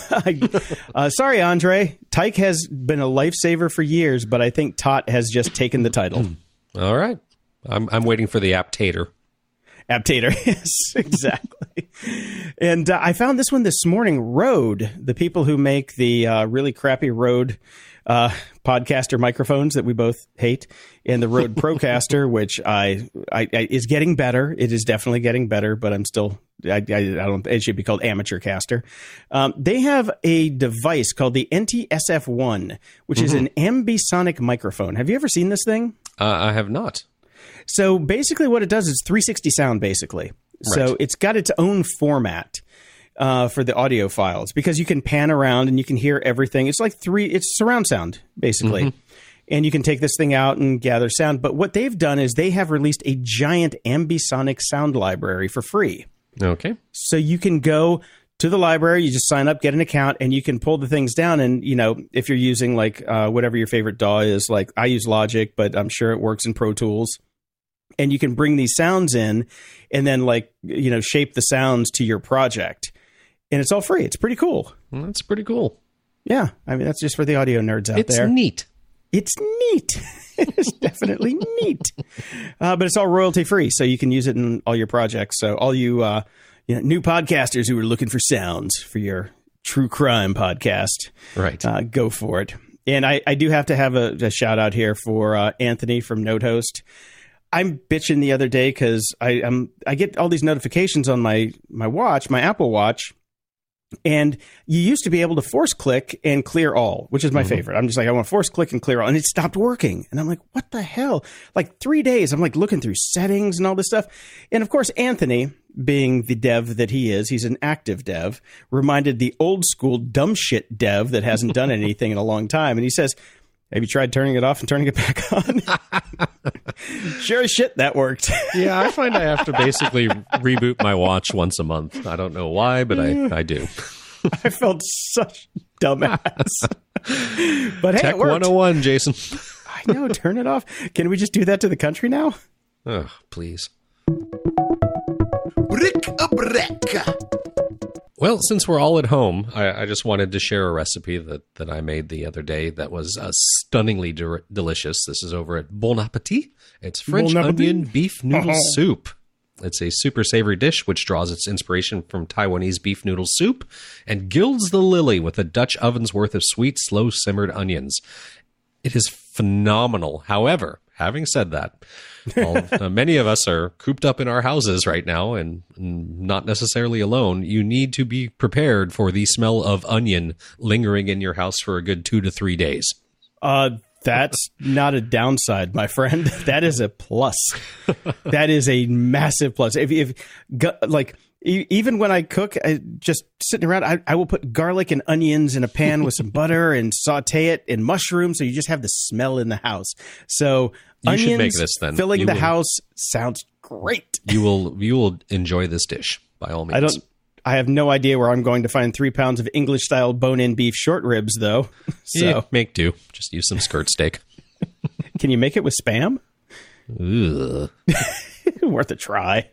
uh, sorry, Andre. Tyke has been a lifesaver for years, but I think Tot has just taken the title. All right. I'm I'm waiting for the Apptator. Apptator, yes, exactly. And uh, I found this one this morning, Rode, the people who make the uh, really crappy Rode uh, podcaster microphones that we both hate, and the Rode Procaster, which I, I, I is getting better. It is definitely getting better, but I'm still... I, I, I don't. It should be called Amateur Caster. Um, they have a device called the N T S F one, which mm-hmm. is an ambisonic microphone. Have you ever seen this thing? Uh, I have not. So basically, what it does is three sixty sound. Basically, so right. It's got its own format uh, for the audio files because you can pan around and you can hear everything. It's like three. It's surround sound basically. Mm-hmm. And you can take this thing out and gather sound. But what they've done is they have released a giant ambisonic sound library for free. Okay. So you can go to the library, you just sign up, get an account, and you can pull the things down. And, you know, if you're using like uh, whatever your favorite D A W is, like I use Logic, but I'm sure it works in Pro Tools. And you can bring these sounds in and then like, you know, shape the sounds to your project. And it's all free. It's pretty cool. Well, that's pretty cool. Yeah. I mean, that's just for the audio nerds out it's there. It's neat. It's neat. It's definitely neat. Uh, but it's all royalty free, so you can use it in all your projects. So all you, uh, you know, new podcasters who are looking for sounds for your true crime podcast, right? Uh, go for it. And I, I do have to have a, a shout out here for uh, Anthony from NodeHost. I'm bitching the other day because I um I get all these notifications on my my watch, my Apple Watch. And you used to be able to force click and clear all, which is my mm-hmm. favorite. I'm just like, I want to force click and clear all. And it stopped working. And I'm like, what the hell? Like three days, I'm like looking through settings and all this stuff. And of course, Anthony, being the dev that he is, he's an active dev, reminded the old school dumb shit dev that hasn't done anything in a long time. And he says, have you tried turning it off and turning it back on? Sure as shit, that worked. Yeah, I find I have to basically reboot my watch once a month. I don't know why, but I, I do. I felt such dumbass. But hey, Tech it worked. one oh one, Jason. I know, turn it off. Can we just do that to the country now? Oh, please. Brick a brick. Well, since we're all at home, I, I just wanted to share a recipe that, that I made the other day that was uh, stunningly de- delicious. This is over at Bon Appetit. It's French Bon onion appetit. beef noodle soup. It's a super savory dish which draws its inspiration from Taiwanese beef noodle soup and gilds the lily with a Dutch oven's worth of sweet, slow-simmered onions. It is phenomenal. However, having said that, all, uh, many of us are cooped up in our houses right now and, and not necessarily alone. You need to be prepared for the smell of onion lingering in your house for a good two to three days. Uh, that's not a downside, my friend. That is a plus. That is a massive plus. If, if like, even when I cook, I just sitting around, I, I will put garlic and onions in a pan with some butter and saute it in mushrooms. So you just have the smell in the house. So you onions should make this, then. filling you the will, house sounds great. You will, you will enjoy this dish by all means. I don't, I have no idea where I'm going to find three pounds of English style bone-in beef short ribs though. So yeah, make do. Just use some skirt steak. Can you make it with Spam? Ugh. Worth a try.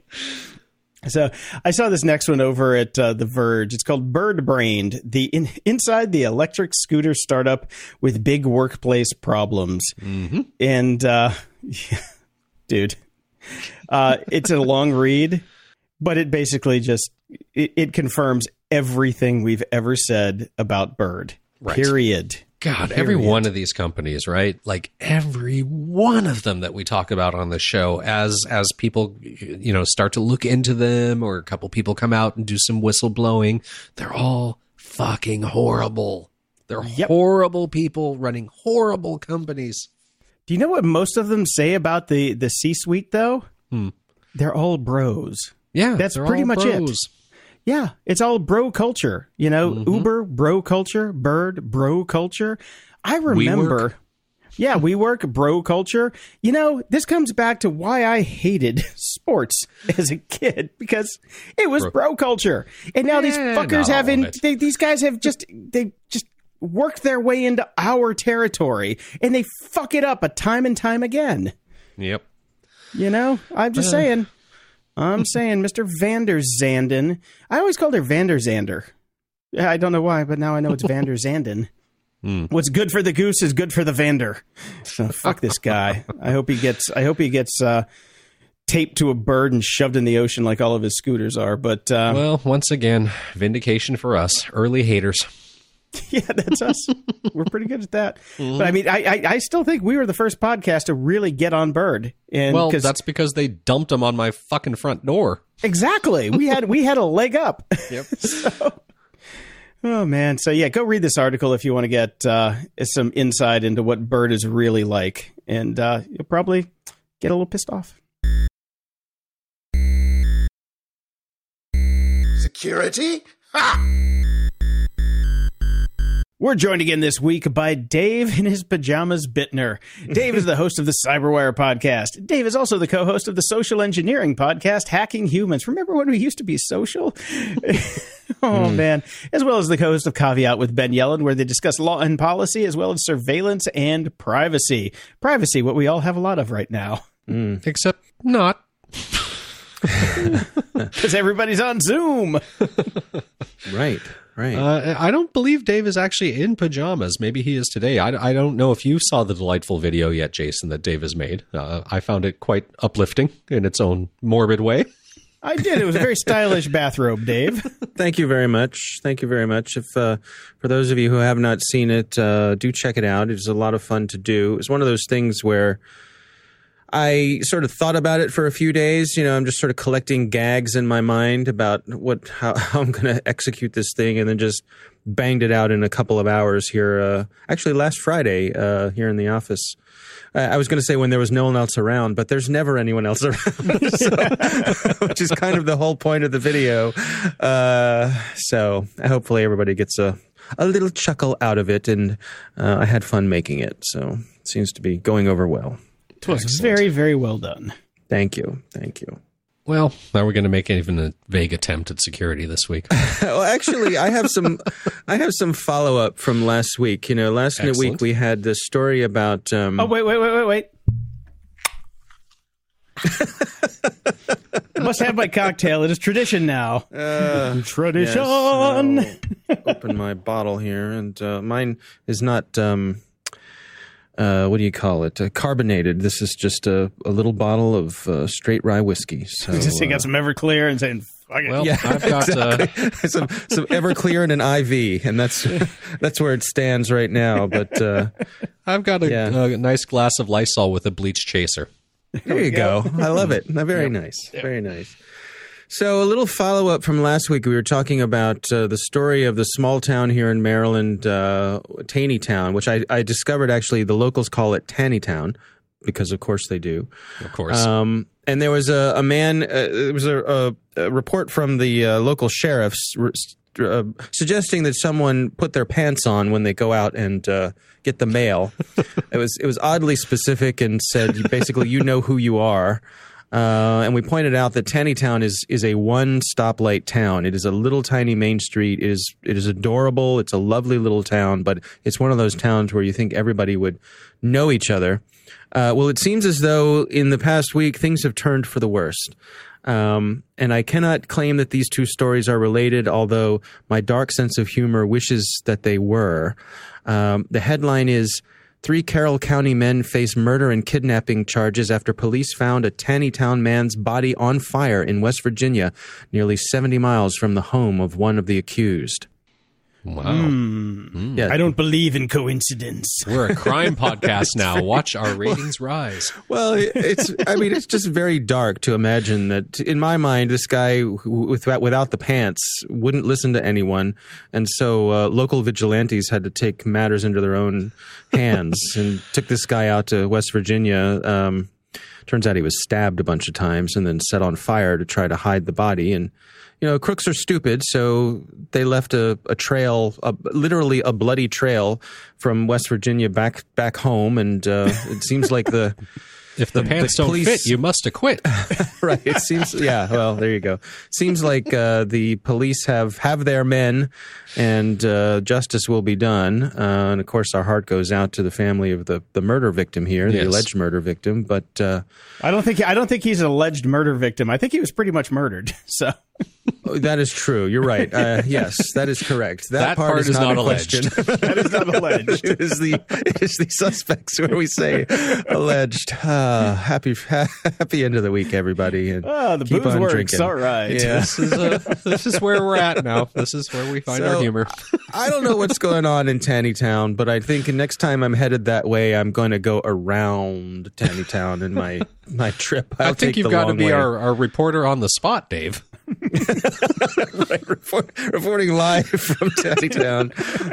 So I saw this next one over at uh, The Verge. It's called Bird Brained, the in, inside the electric scooter startup with big workplace problems. Mm-hmm. And, uh, yeah, dude, uh, it's a long read, but it basically just, it, it confirms everything we've ever said about Bird. Right. Period. God, Period. every one of these companies, right? Like every one of them that we talk about on the show, as as people, you know, start to look into them, or a couple people come out and do some whistleblowing, they're all fucking horrible. They're Yep. horrible people running horrible companies. Do you know what most of them say about the, the C-suite, though? Hmm. They're all bros. Yeah, That's they're pretty all much it. bros. Yeah, it's all bro culture. You know, Mm-hmm. Uber, bro culture, Bird, bro culture. I remember. WeWork. Yeah, we work, bro culture. You know, this comes back to why I hated sports as a kid, because it was bro, bro culture. And now these Yeah, fuckers not all haven't, of it. they, these guys have just, they just worked their way into our territory and they fuck it up a time and time again. Yep. You know, I'm just Uh. saying. I'm saying Mister Vander Zanden. I always called her Vander Zander. Yeah, I don't know why, but now I know it's Vander Zanden. Mm. What's good for the goose is good for the Vander. So fuck this guy. I hope he gets. I hope he gets uh, taped to a bird and shoved in the ocean like all of his scooters are. But uh, Well, once again, vindication for us, early haters. yeah, that's us. We're pretty good at that. Mm-hmm. But I mean, I, I I still think we were the first podcast to really get on Bird. And Well, that's because they dumped them on my fucking front door. exactly. We had we had a leg up. Yep. So, oh man. So yeah, go read this article if you want to get uh, some insight into what Bird is really like, and uh, you'll probably get a little pissed off. Security? Ha! We're joined again this week by Dave in his pajamas Bittner. Dave is the host of the Cyberwire podcast. Dave is also the co-host of the social engineering podcast, Hacking Humans. Remember when we used to be social? Oh, mm. man. As well as the co-host of Caveat with Ben Yellen, where they discuss law and policy, as well as surveillance and privacy. Privacy, what we all have a lot of right now. Mm. Except not. Because everybody's on Zoom. Right. Right. Uh, I don't believe Dave is actually in pajamas. Maybe he is today. I, I don't know if you saw the delightful video yet, Jason, that Dave has made. Uh, I found it quite uplifting in its own morbid way. I did. It was a very stylish bathrobe, Dave. Thank you very much. Thank you very much. If uh, for those of you who have not seen it, uh, do check it out. It's a lot of fun to do. It's one of those things where I sort of thought about it for a few days. You know, I'm just sort of collecting gags in my mind about what how, how I'm going to execute this thing, and then just banged it out in a couple of hours here. Uh, actually, last Friday uh, here in the office. Uh, I was going to say when there was no one else around, but there's never anyone else around, so, which is kind of the whole point of the video. Uh, so hopefully everybody gets a, a little chuckle out of it, and uh, I had fun making it. So it seems to be going over well. It was Excellent. very, very well done. Thank you. Thank you. Well, now we're going to make even a vague attempt at security this week. Well, actually, I have some I have some follow up from last week. You know, last Excellent. week we had the story about um Oh, wait, wait, wait, wait, wait. I must have my cocktail. It is tradition now. Uh, tradition. Yes, open my bottle here, and uh, mine is not um Uh, what do you call it? Uh, carbonated. This is just a, a little bottle of uh, straight rye whiskey. So just take uh, out some Everclear and saying, Fuck it. Well, Yeah, I've got uh, exactly. some some Everclear and an I V, and that's that's where it stands right now. But uh, I've got a, Yeah. a nice glass of Lysol with a bleach chaser. there you go. I love it. Very nice. Very nice. So a little follow up from last week. We were talking about uh, the story of the small town here in Maryland, uh, Taneytown, which I, I discovered actually the locals call it Taneytown because, of course, they do. Of course. Um, and there was a, a man. Uh, there was a, a, a report from the uh, local sheriffs uh, suggesting that someone put their pants on when they go out and uh, get the mail. it was it was oddly specific and said basically you know who you are. Uh, and we pointed out that Taneytown is is a one stoplight town. It is a little tiny main street. It is it is adorable. It's a lovely little town, but it's one of those towns where you think everybody would know each other. Uh, well, it seems as though in the past week things have turned for the worst. Um, and I cannot claim that these two stories are related, although my dark sense of humor wishes that they were. Um, the headline is, Three Carroll County men face murder and kidnapping charges after police found a Taneytown man's body on fire in West Virginia, nearly seventy miles from the home of one of the accused. Wow. Yeah. I don't believe in coincidence. We're a crime podcast now. Watch our ratings rise. Well, it's, I mean, it's just very dark to imagine that, in my mind, this guy with, without the pants wouldn't listen to anyone. And so uh, local vigilantes had to take matters into their own hands and took this guy out to West Virginia. Um, turns out he was stabbed a bunch of times and then set on fire to try to hide the body. And, you know, crooks are stupid, so they left a, a trail, a, literally a bloody trail from West Virginia back back home. And uh, it seems like the If the, The- pants the don't police- fit, you must acquit. right. It seems, yeah. Well, there you go. Seems like uh, the police have have their men, and uh, justice will be done. Uh, and of course, our heart goes out to the family of the, the murder victim here, the Yes. alleged murder victim. But uh, I don't think I don't think he's an alleged murder victim. I think he was pretty much murdered. So that is true. You're right. Uh, yes, that is correct. That, That part is not, not in alleged. question. that is not alleged. it is the it is the suspects where we say alleged. Uh, happy happy end of the week, everybody, and Ah, the keep booze on works. drinking. All right. Yeah. This is uh, this is where we're at now. This is where we find So, our humor. I don't know what's going on in Taneytown, but I think next time I'm headed that way, I'm going to go around Taneytown in my my trip. I'll I think take you've the got to long be way. our, our reporter on the spot, Dave. right, report, reporting live from Taneytown.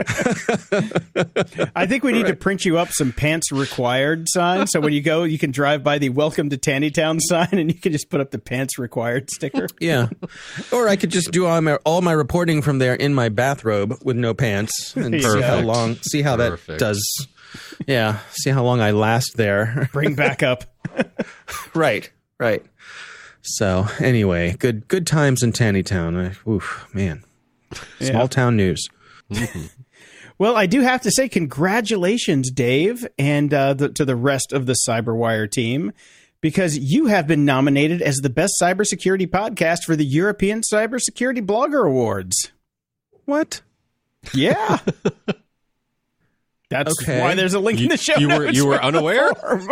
I think we need to print you up some pants required sign. So when you go, you can drive by the Welcome to Taneytown sign and you can just put up the pants required sticker. Yeah, or I could just do all my all my reporting from there in my bathrobe with no pants and see how Perfect. long see how Perfect. that does. Yeah, see how long I last there. Bring back up. Right, right. So anyway, good good times in Taneytown. I, oof, man, small Yeah. town news. Well, I do have to say congratulations, Dave, and uh, the, to the rest of the CyberWire team, because you have been nominated as the best cybersecurity podcast for the European Cybersecurity Blogger Awards. What? Yeah. That's Okay. why there's a link in the show You were notes you were for unaware? form.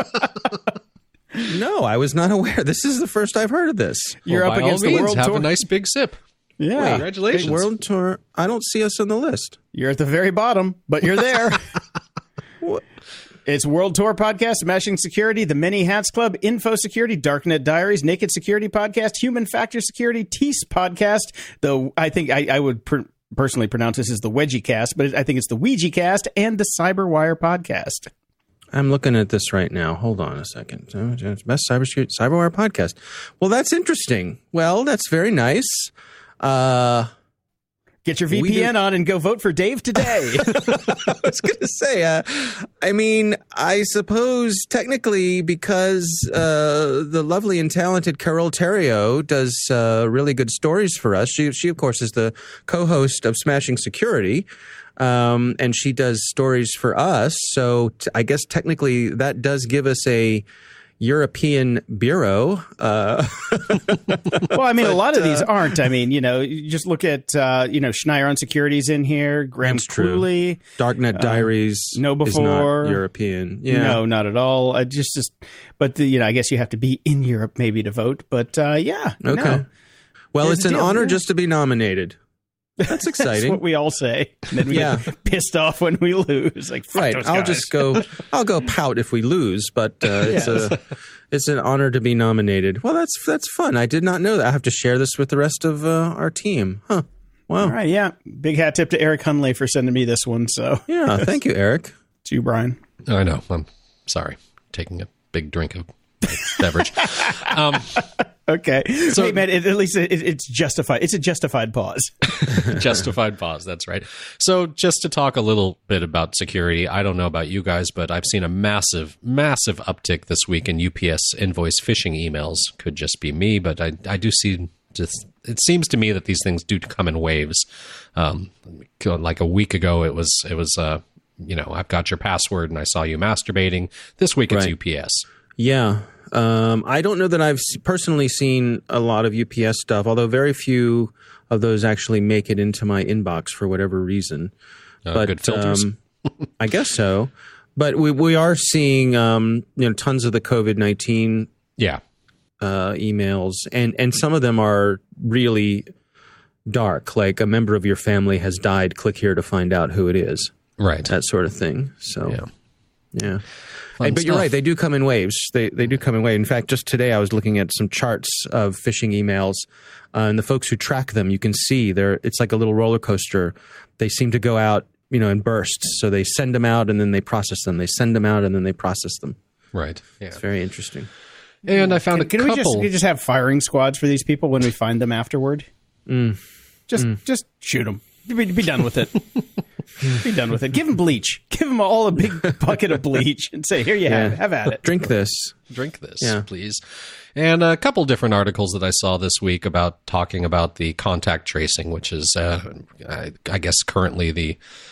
No, I was not aware. This is the first I've heard of this. You're Well, up by against all the means, world have tour. a nice big sip. Yeah. Congratulations. Big World Tour. I don't see us on the list. You're at the very bottom, but you're there. What? It's World Tour Podcast, Smashing Security, The Many Hats Club, Info Security, Darknet Diaries, Naked Security Podcast, Human Factor Security, Tease Podcast. The I think I, I would pr- personally pronounce this as the Wedgie Cast, but I think it's the Ouija Cast and the CyberWire Podcast. I'm looking at this right now. Hold on a second. Uh, Best cybersecurity cyberwire podcast. Well, that's interesting. Well, that's very nice. Uh, Get your We V P N do- on and go vote for Dave today. I was going to say, uh, I mean, I suppose technically because uh, the lovely and talented Carol Terrio does uh, really good stories for us. She, she, of course, is the co-host of Smashing Security. Um, and she does stories for us. So t- I guess technically that does give us a European bureau. Uh, Well, I mean, a lot of these aren't. I mean, you know, you just look at, uh, you know, Schneier on Security's in here, Graham That's true. Cooley. Darknet Diaries no is before. not European. Yeah. No, not at all. I just, just, but the, you know, I guess you have to be in Europe maybe to vote. But uh, yeah, Okay. no. Well, Here's it's the an deal, honor yeah. just to be nominated. That's exciting. That's what we all say. And then we Yeah. get pissed off when we lose. Like, fuck Right. those I'll guys. just go. I'll go pout if we lose, but uh, it's a it's an honor to be nominated. Well, that's that's fun. I did not know that. I have to share this with the rest of uh, our team. Huh. Wow. All right, yeah. Big hat tip to Eric Hunley for sending me this one. So Yeah. Thank you, Eric. it's you, Brian. I know. I'm sorry. Taking a big drink of beverage. Um, Okay. So- hey, man, it, at least it, it's justified. It's a justified pause. Justified pause. That's right. So just to talk a little bit about security, I don't know about you guys, but I've seen a massive, massive uptick this week in U P S invoice phishing emails. Could just be me, but I, I do see just, it seems to me that these things do come in waves. Um, like a week ago, it was, it was, uh, you know, I've got your password and I saw you masturbating. This week it's Right. U P S. Yeah. Um, I don't know that I've s- personally seen a lot of U P S stuff, although very few of those actually make it into my inbox for whatever reason. Uh, but good filters. um, I guess so. But we we are seeing um, you know tons of the COVID nineteen Yeah. uh, emails, and and some of them are really dark, like a member of your family has died. Click here to find out who it is. Right. That sort of thing. So Yeah. yeah. Fun Hey, but you're stuff. right. They do come in waves. They they do come in waves. In fact, just today I was looking at some charts of phishing emails, uh, and the folks who track them, you can see they're it's like a little roller coaster. They seem to go out, you know, in bursts. So they send them out and then they process them. They send them out and then they process them. Right. Yeah. It's very interesting. And I found Can, a can we couple. just can we just have firing squads for these people when we find them afterward? Just just shoot them. Be, be done with it. Be done with it. Give them bleach. Give them all a big bucket of bleach and say, here you have Yeah. it. Have at it. Drink this. Drink this, Yeah. please. And a couple different articles that I saw this week about talking about the contact tracing, which is, uh, I, I guess, currently the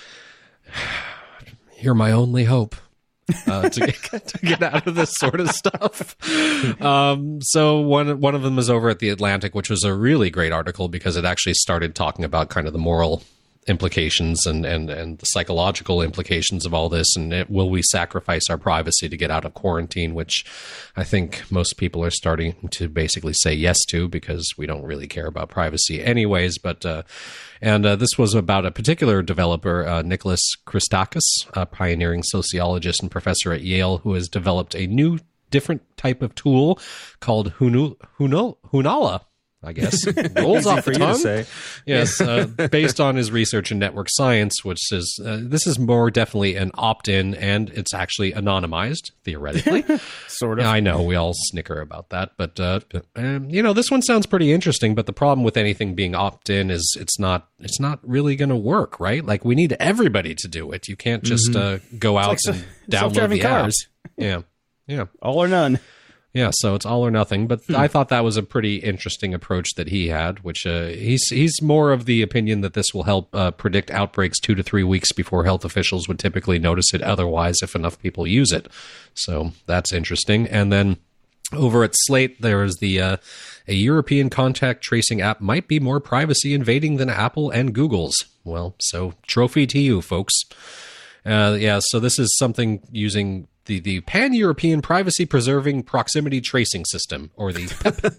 you're my only hope uh, to, get, to get out of this sort of stuff. Um, so one one of them is over at The Atlantic, which was a really great article because it actually started talking about kind of the moral implications and, and, and the psychological implications of all this. And it, will we sacrifice our privacy to get out of quarantine, which I think most people are starting to basically say yes to because we don't really care about privacy anyways. But uh, and uh, this was about a particular developer, uh, Nicholas Christakis, a pioneering sociologist and professor at Yale, who has developed a new different type of tool called Hunu, Huno, Hunala. I guess rolls Easy off for the you to tongue. say. Yes, uh, based on his research in network science, which is uh, this is more definitely an opt-in, and it's actually anonymized theoretically. Sort of. I know we all snicker about that, but uh, um, you know this one sounds pretty interesting. But the problem with anything being opt-in is it's not it's not really going to work, right? Like we need everybody to do it. You can't just uh, go out like and se- download self-driving the app. cars. Yeah, yeah. All or none. Yeah, so it's all or nothing. But I thought that was a pretty interesting approach that he had, which uh, he's he's more of the opinion that this will help uh, predict outbreaks two to three weeks before health officials would typically notice it otherwise if enough people use it. So that's interesting. And then over at Slate, there is the uh, a European contact tracing app might be more privacy invading than Apple and Google's. Well, so trophy to you, folks. Uh, yeah, so this is something using the, the Pan-European Privacy-Preserving Proximity Tracing System, or the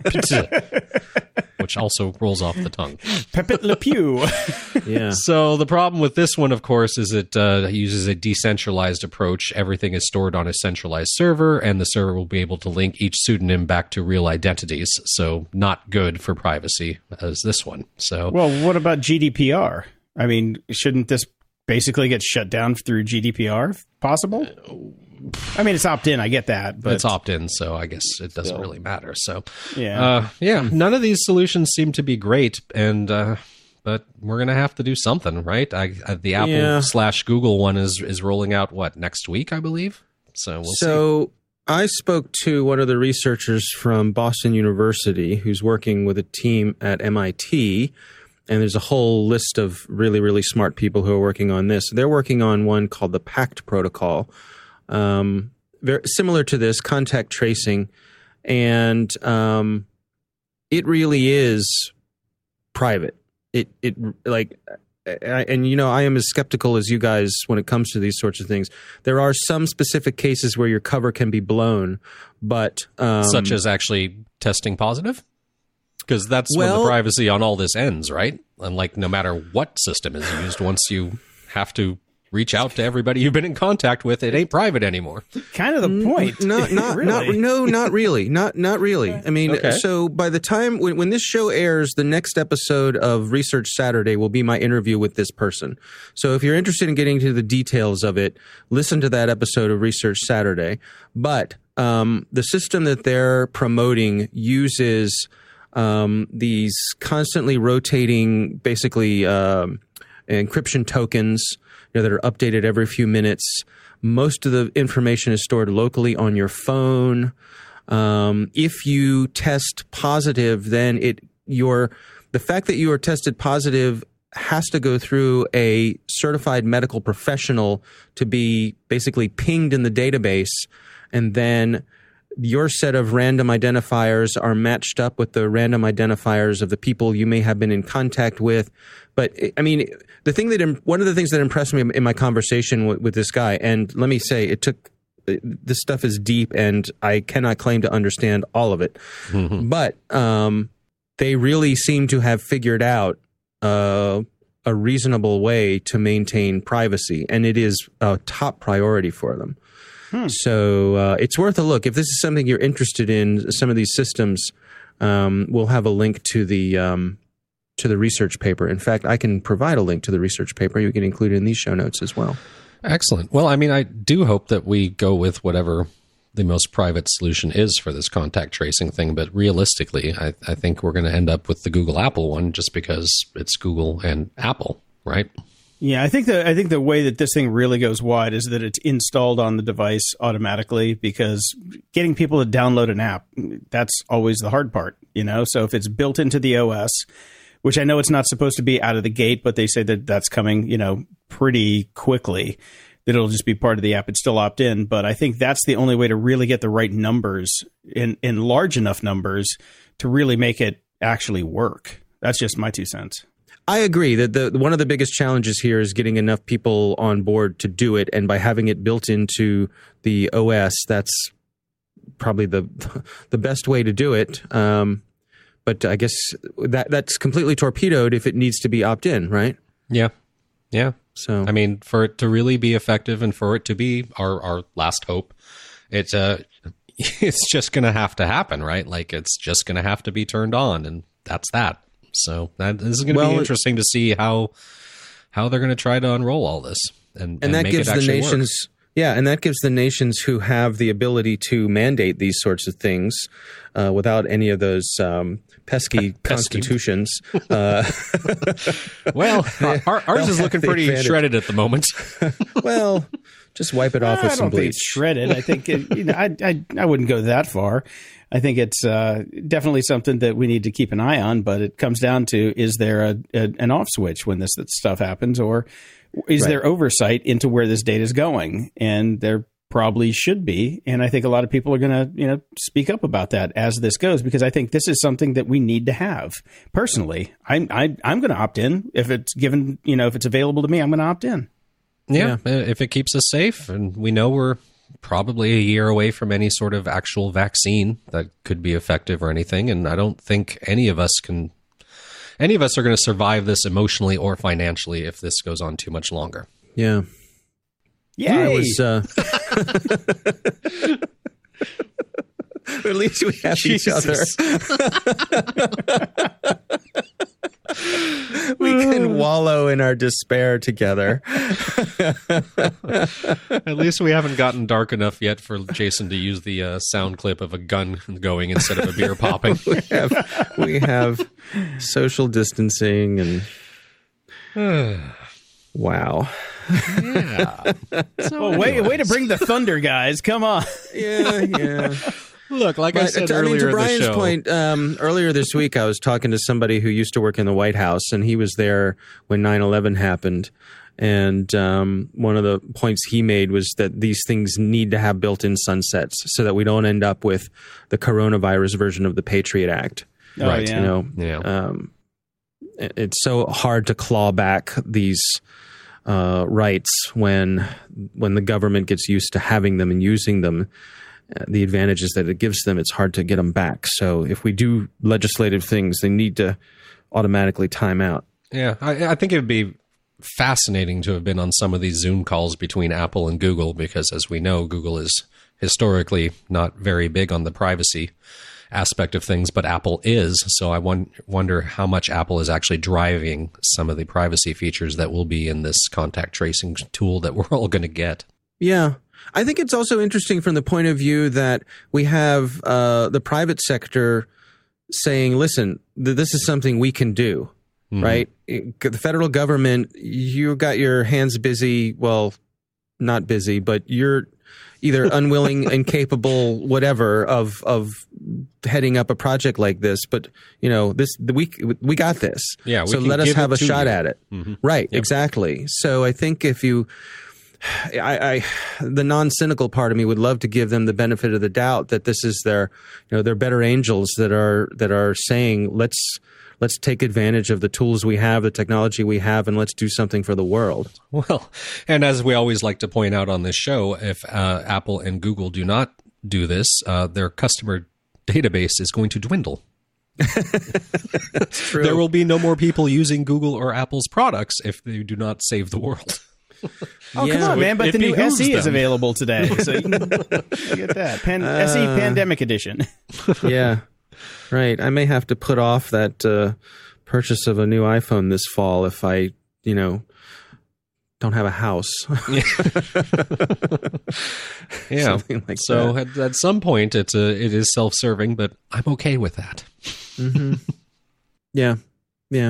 PEP, which also rolls off the tongue. Pepit Le Pew. Yeah. So the problem with this one, of course, is it uh, uses a decentralized approach. Everything is stored on a centralized server, and the server will be able to link each pseudonym back to real identities. So not good for privacy as this one. So Well, what about G D P R? I mean, shouldn't this basically get shut down through G D P R if possible? I mean, it's opt-in. I get that. But it's opt-in, so I guess it doesn't really matter. So Yeah. uh, yeah, none of these solutions seem to be great, and uh, but we're gonna have to do something, right? I, I, the Apple Yeah. slash Google one is is rolling out what next week, I believe. So we'll see. So I spoke to one of the researchers from Boston University who's working with a team at M I T, and there's a whole list of really, really smart people who are working on this. They're working on one called the PACT protocol, um, very similar to this, contact tracing, and um, it really is private. It it like. I, and, you know, I am as skeptical as you guys when it comes to these sorts of things. There are some specific cases where your cover can be blown, but... Um, Such as actually testing positive? because that's Well- when the privacy on all this ends, right? And like, no matter what system is used, once you have to reach out to everybody you've been in contact with, it ain't private anymore. Kind of the point. Not, not, not, Really? no, not really. Not, not really. I mean, Okay. so by the time when, when this show airs, the next episode of Research Saturday will be my interview with this person. So if you're interested in getting into the details of it, listen to that episode of Research Saturday. But um, the system that they're promoting uses um, these constantly rotating, basically um, encryption tokens, you know, that are updated every few minutes. Most of the information is stored locally on your phone. Um, if you test positive, then it your the fact that you are tested positive has to go through a certified medical professional to be basically pinged in the database, and then your set of random identifiers are matched up with the random identifiers of the people you may have been in contact with. But I mean, the thing that one of the things that impressed me in my conversation with, with this guy, and let me say, it took this stuff is deep, and I cannot claim to understand all of it. Mm-hmm. But um, they really seem to have figured out uh, a reasonable way to maintain privacy, and it is a top priority for them. Hmm. So uh, it's worth a look. If this is something you're interested in, some of these systems, um, we'll have a link to the um, to the research paper. In fact, I can provide a link to the research paper. You can include it in these show notes as well. Excellent. Well, I mean, I do hope that we go with whatever the most private solution is for this contact tracing thing. But realistically, I, I think we're going to end up with the Google Apple one just because it's Google and Apple, right? Yeah, I think the I think the way that this thing really goes wide is that it's installed on the device automatically, because getting people to download an app, that's always the hard part, you know? So if it's built into the O S, which I know it's not supposed to be out of the gate, but they say that that's coming, you know, pretty quickly, that it'll just be part of the app. It's still opt in, but I think that's the only way to really get the right numbers in, in large enough numbers to really make it actually work. That's just my two cents. I agree that the one of the biggest challenges here is getting enough people on board to do it, and by having it built into the O S, that's probably the the best way to do it. Um, but I guess that that's completely torpedoed if it needs to be opt-in, right? Yeah, yeah. So I mean, for it to really be effective and for it to be our our last hope, it's uh it's just going to have to happen, right? Like, it's just going to have to be turned on, and that's that. So that this is going to well, be interesting to see how how they're going to try to unroll all this, and, and, and that make gives it the actually nations, work. yeah, and that gives the nations who have the ability to mandate these sorts of things uh, without any of those um, pesky, Pe- pesky constitutions. Uh, well, our, ours is looking pretty advantage. shredded at the moment. well, just wipe it off I with don't some think bleach. it's shredded. I think it, you know, I, I I wouldn't go that far. I think it's uh, definitely something that we need to keep an eye on. But it comes down to, is there a, a an off switch when this stuff happens, or is Right. there oversight into where this data is going? And there probably should be. And I think a lot of people are going to, you know, speak up about that as this goes, because I think this is something that we need to have. Personally, I, I I'm going to opt in if it's given, you know, if it's available to me. I'm going to opt in. Yeah, if it keeps us safe, and we know we're probably a year away from any sort of actual vaccine that could be effective or anything, and I don't think any of us can, any of us are going to survive this emotionally or financially if this goes on too much longer. Yeah. Yay! I was, uh, at least we have Jesus. each other. We can wallow in our despair together. At least we haven't gotten dark enough yet for Jason to use the uh, sound clip of a gun going instead of a beer popping. we have we have social distancing and wow. Yeah. So Well, way, way to bring the thunder, guys. Come on. Yeah, yeah. Look, like I But, said I mean, earlier to in the Brian's show, point, um, earlier this week, I was talking to somebody who used to work in the White House, and he was there when nine eleven happened. And um, one of the points he made was that these things need to have built-in sunsets so that we don't end up with the coronavirus version of the Patriot Act. Oh, Right. yeah. You know, Yeah. um, it- it's so hard to claw back these uh, rights when when the government gets used to having them and using them. uh, the advantages that it gives them, it's hard to get them back. So if we do legislative things, they need to automatically time out. Yeah, I, I think it would be fascinating to have been on some of these Zoom calls between Apple and Google, because as we know, Google is historically not very big on the privacy aspect of things, but Apple is. So I won- wonder how much Apple is actually driving some of the privacy features that will be in this contact tracing tool that we're all going to get. Yeah. I think it's also interesting from the point of view that we have uh, the private sector saying, listen, th- this is something we can do, mm-hmm. right? It, the federal government, you got your hands busy. Well, not busy, but you're either unwilling, incapable, whatever, of of heading up a project like this. But, you know, this we we got this. Yeah, we so can let us give have it a to shot you. at it. Mm-hmm. Right, Yep. exactly. So I think if you... I, I, the non-cynical part of me would love to give them the benefit of the doubt that this is their, you know, they're better angels that are that are saying let's let's take advantage of the tools we have, the technology we have, and let's do something for the world. Well, and as we always like to point out on this show, if uh, Apple and Google do not do this, uh, their customer database is going to dwindle. True. There will be no more people using Google or Apple's products if they do not save the world. Oh, Yeah. come on, man. But It the new behooves S E is them. available today. So you can get that. Pan- Uh, S E Pandemic Edition. Yeah, right. I may have to put off that uh, purchase of a new iPhone this fall if I, you know, don't have a house. Yeah. Something like so that. at, at some point, it's a, it is self-serving, but I'm okay with that. Mm-hmm. Yeah, yeah.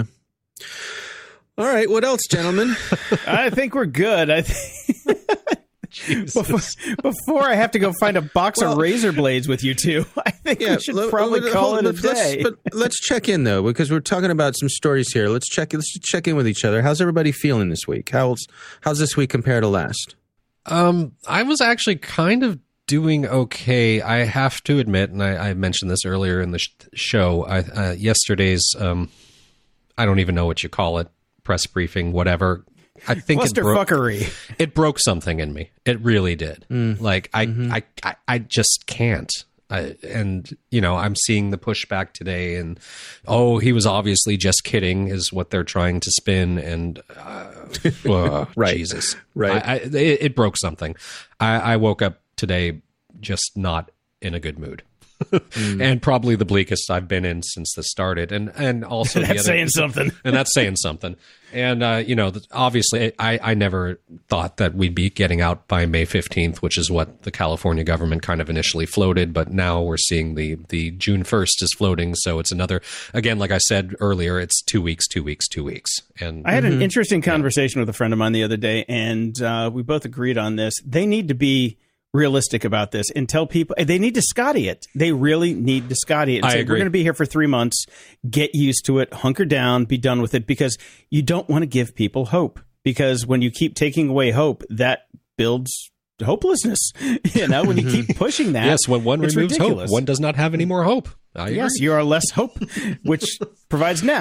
All right. What else, gentlemen? I think we're good. I think. Before, before I have to go find a box Well- of razor blades with you two, I think we should let- probably let- call hold- it a but let's- day. But let's check in though, because we're talking about some stories here. Let's check. Let's check in with each other. How's everybody feeling this week? How's how's this week compared to last? Um, I was actually kind of doing okay. I have to admit, and I, I mentioned this earlier in the sh- show, I, uh, yesterday's, um, I don't even know what you call it, press briefing, whatever. I think it broke, Clusterfuckery. it broke something in me. It really did. Mm. Like I, Mm-hmm. I, I, I just can't. I, and you know, I'm seeing the pushback today, and oh, he was obviously just kidding, is what they're trying to spin. And uh, oh, Right. Jesus, Right. I, I, it, it broke something. I, I woke up today just not in a good mood. mm. And probably the bleakest I've been in since this started, and and also the That's other- saying something. and that's saying something. And uh, you know, obviously, I, I never thought that we'd be getting out by May fifteenth, which is what the California government kind of initially floated. But now we're seeing the the June first is floating, so it's another. Again, like I said earlier, it's two weeks, two weeks, two weeks. And I had an interesting conversation with a friend of mine the other day, and uh, we both agreed on this. They need to be realistic about this and tell people they need to Scotty it. They really need to Scotty it. And I say, agree. We're going to be here for three months. Get used to it. Hunker down. Be done with it, because you don't want to give people hope. Because when you keep taking away hope, that builds hopelessness. You know, when you keep pushing that. yes, when one it's removes ridiculous. hope, one does not have any more hope. I Yes, agree. you are less hope, which provides Ness.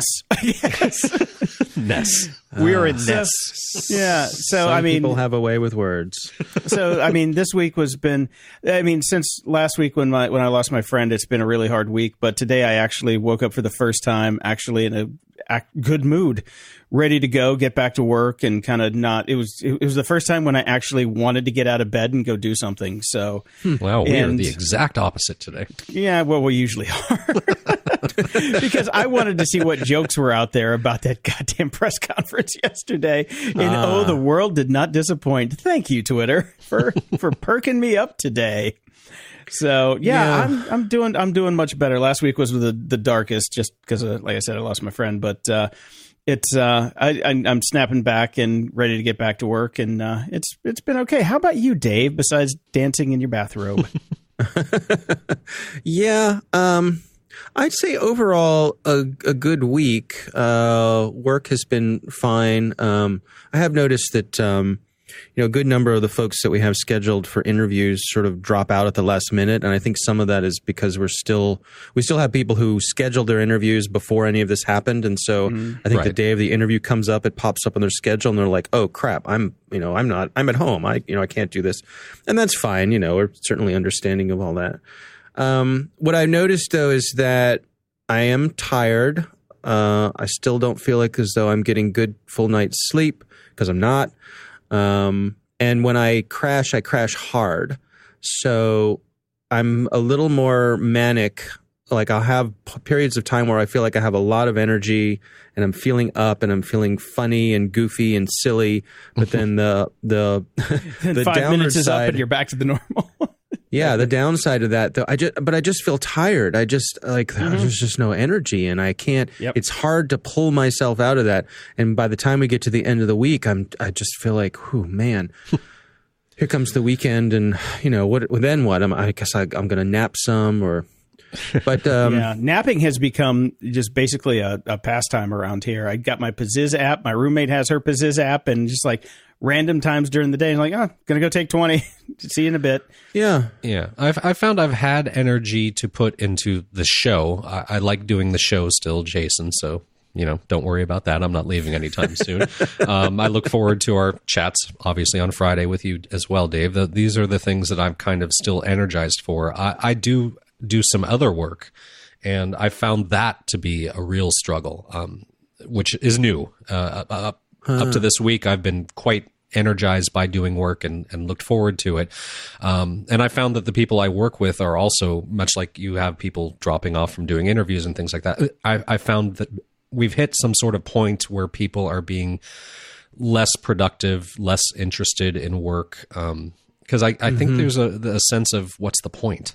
Yes. Ness. We are in Uh, Ness. Yeah. So Some I mean, people have a way with words. so I mean, this week was been. I mean, since last week when my when I lost my friend, it's been a really hard week. But today I actually woke up for the first time, actually in a, a good mood, ready to go, get back to work, and kind of not. It was it was the first time when I actually wanted to get out of bed and go do something. So Wow, we are And- the exact opposite today. yeah, well, we usually are. Because I wanted to see what jokes were out there about that goddamn press conference yesterday. And oh, the world did not disappoint. Thank you, Twitter, for for perking me up today. So yeah, Yeah. I'm I'm doing I'm doing much better. Last week was the the darkest, just because, uh, like I said, I lost my friend. But uh, it's uh, I, I I'm snapping back and ready to get back to work, and uh, it's it's been okay. How about you, Dave? Besides dancing in your bathrobe. Yeah, um, I'd say overall a, a good week. Uh, work has been fine. Um, I have noticed that um, you know, a good number of the folks that we have scheduled for interviews sort of drop out at the last minute. And I think some of that is because we're still, we still have people who scheduled their interviews before any of this happened. And so mm-hmm. I think right. the day of the interview comes up, it pops up on their schedule and they're like, oh crap, I'm, you know, I'm not, I'm at home. I, you know, I can't do this. And that's fine. You know, we're certainly understanding of all that. Um, what I've noticed though is that I am tired. Uh, I still don't feel like as though I'm getting good full night's sleep because I'm not. Um, and when I crash, I crash hard. So I'm a little more manic. Like I'll have p- periods of time where I feel like I have a lot of energy and I'm feeling up and I'm feeling funny and goofy and silly. But then the, the, the five minutes is up and you're back to the normal. Yeah, the downside of that, though, I just, but I just feel tired. I just like mm-hmm. there's just no energy, and I can't. Yep. It's hard to pull myself out of that. And by the time we get to the end of the week, I'm I just feel like, whew, man, here comes the weekend, and you know what? Then what? I'm, I guess I, I'm going to nap some, or. But um, yeah, napping has become just basically a, a pastime around here. I got my Pazziz app. My roommate has her Pazziz app, and just like random times during the day, I'm like, oh, gonna go take twenty. See you in a bit. Yeah, yeah. I've I found I've had energy to put into the show. I, I like doing the show still, Jason. So you know, don't worry about that. I'm not leaving anytime soon. um, I look forward to our chats, obviously on Friday with you as well, Dave. The, these are the things that I'm kind of still energized for. I, I do. do some other work, and I found that to be a real struggle, um, which is new. Uh, up, huh. up to this week, I've been quite energized by doing work and, and looked forward to it. Um, and I found that the people I work with are also, much like you have people dropping off from doing interviews and things like that, I, I found that we've hit some sort of point where people are being less productive, less interested in work, um, because I, I mm-hmm. think there's a, a sense of what's the point?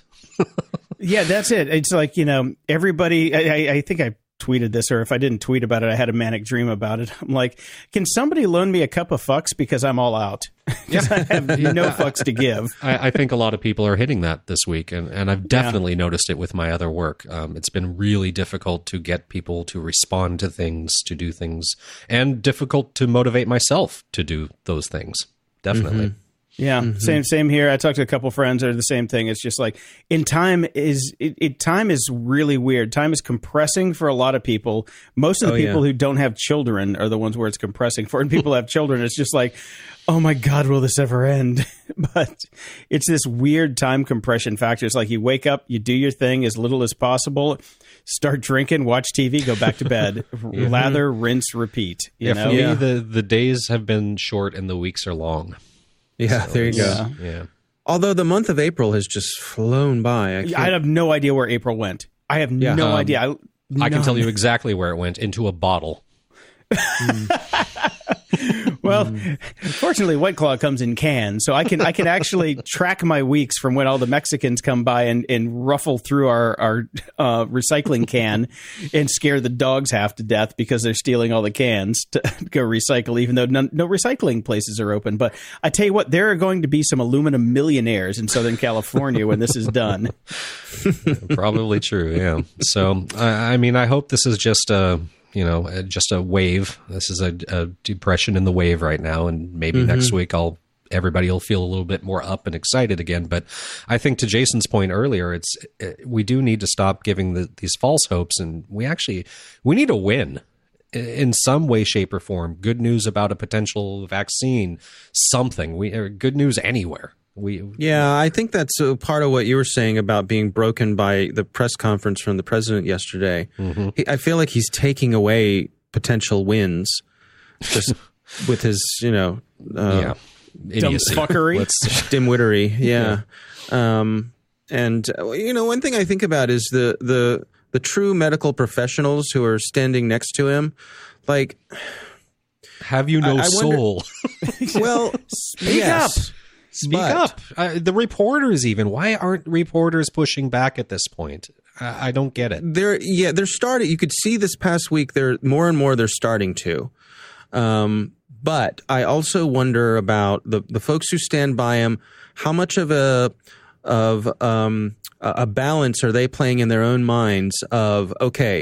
Yeah, that's it. It's like, you know, everybody, I, I think I tweeted this, or if I didn't tweet about it, I had a manic dream about it. I'm like, can somebody loan me a cup of fucks because I'm all out? Because yeah. I have no fucks to give. I, I think a lot of people are hitting that this week, and, and I've definitely yeah. noticed it with my other work. Um, it's been really difficult to get people to respond to things, to do things, and difficult to motivate myself to do those things. Definitely. Mm-hmm. Yeah, mm-hmm. same same here. I talked to a couple friends that are the same thing. It's just like in time is it, it time is really weird. Time is compressing for a lot of people. Most of the oh, people yeah. who don't have children are the ones where it's compressing for. And people who have children, it's just like, oh my God, will this ever end? But it's this weird time compression factor. It's like you wake up, you do your thing as little as possible, start drinking, watch T V, go back to bed, mm-hmm. lather, rinse, repeat. You yeah, know? For me, yeah. the the days have been short and the weeks are long. Yeah, so, there you yeah. go. Yeah. Although the month of April has just flown by. I, I have no idea where April went. I have yeah. no um, idea. I, I can tell you exactly where it went, into a bottle. Mm. Well, mm. fortunately, White Claw comes in cans, so I can I can actually track my weeks from when all the Mexicans come by and, and ruffle through our our uh, recycling can and scare the dogs half to death because they're stealing all the cans to go recycle, even though none, no recycling places are open. But I tell you what, there are going to be some aluminum millionaires in Southern California when this is done. Probably true, yeah. So, I, I mean, I hope this is just a... you know, just a wave. This is a, a depression in the wave right now. And maybe mm-hmm. next week I'll, everybody will feel a little bit more up and excited again. But I think to Jason's point earlier, it's, we do need to stop giving the, these false hopes. And we actually, we need a win in some way, shape or form. Good news about a potential vaccine, something we or good news anywhere. We, yeah, I think that's a part of what you were saying about being broken by the press conference from the president yesterday. Mm-hmm. He, I feel like he's taking away potential wins just with his, you know, uh, yeah. dumb fuckery, dimwittery. Yeah. yeah. Um, and, you know, one thing I think about is the, the, the true medical professionals who are standing next to him. Like, have you no I, I soul? Wonder, well, speak yes. up. Speak but, up. Uh, the reporters even. Why aren't reporters pushing back at this point? I, I don't get it. They're yeah, they're starting. You could see this past week. They're more and more. They're starting to. Um, but I also wonder about the the folks who stand by him. How much of a of um, a balance are they playing in their own minds? Of okay,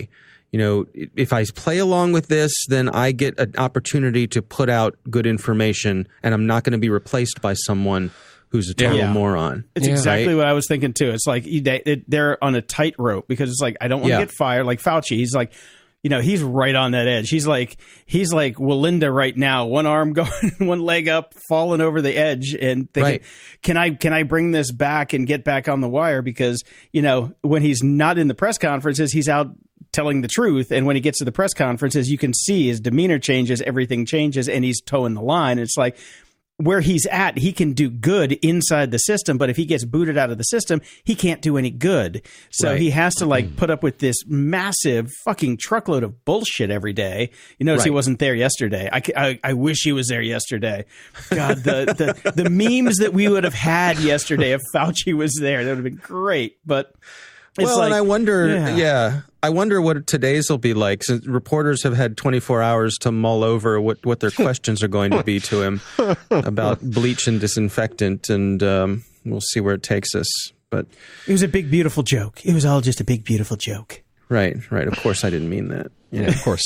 you know, if I play along with this, then I get an opportunity to put out good information, and I'm not going to be replaced by someone who's a total Yeah. moron. It's Yeah. exactly Right? what I was thinking too. It's like they- it- they're on a tightrope because it's like I don't want to Yeah. get fired. Like Fauci, he's like, you know, he's right on that edge. He's like he's like Walinda right now, one arm going, one leg up, falling over the edge, and thinking, Right. can I can I bring this back and get back on the wire? Because you know when he's not in the press conferences, he's out telling the truth, and when he gets to the press conferences, you can see his demeanor changes, everything changes, and he's towing the line. It's like, where he's at, he can do good inside the system, but if he gets booted out of the system, he can't do any good. So Right. he has to like put up with this massive fucking truckload of bullshit every day. You notice he Right. wasn't there yesterday. I, I, I wish he was there yesterday. God, the, the, the memes that we would have had yesterday if Fauci was there, that would have been great. But it's Well, like, and I wonder, yeah. yeah. I wonder what today's will be like. Since reporters have had twenty-four hours to mull over what, what their questions are going to be to him about bleach and disinfectant, and um, we'll see where it takes us. But it was a big, beautiful joke. It was all just a big, beautiful joke. right, right. Of course, I didn't mean that. Yeah, of course.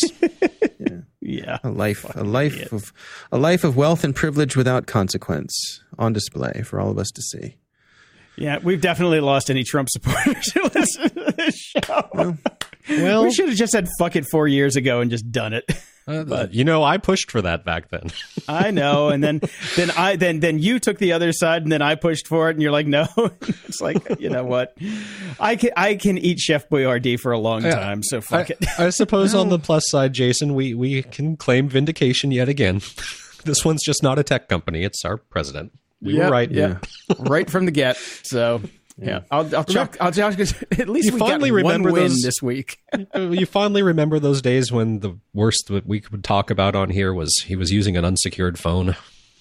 Yeah. A life, a life of a life of wealth and privilege without consequence on display for all of us to see. Yeah, we've definitely lost any Trump supporters who listen to this show. Well, we should have just said fuck it four years ago and just done it. uh, you know, I pushed for that back then. I know, and then then I then then you took the other side, and then I pushed for it, and you're like, no. It's like, you know what? I can I can eat Chef Boyardee for a long time, so fuck I, it. I suppose on the plus side, Jason, we, we can claim vindication yet again. This one's just not a tech company. It's our president. We Yeah, were right. yeah, right from the get. So yeah, I'll I'll chuck. I'll chuck. At least You we got finally one remember win those- this week. You finally remember those days when the worst that we could talk about on here was he was using an unsecured phone.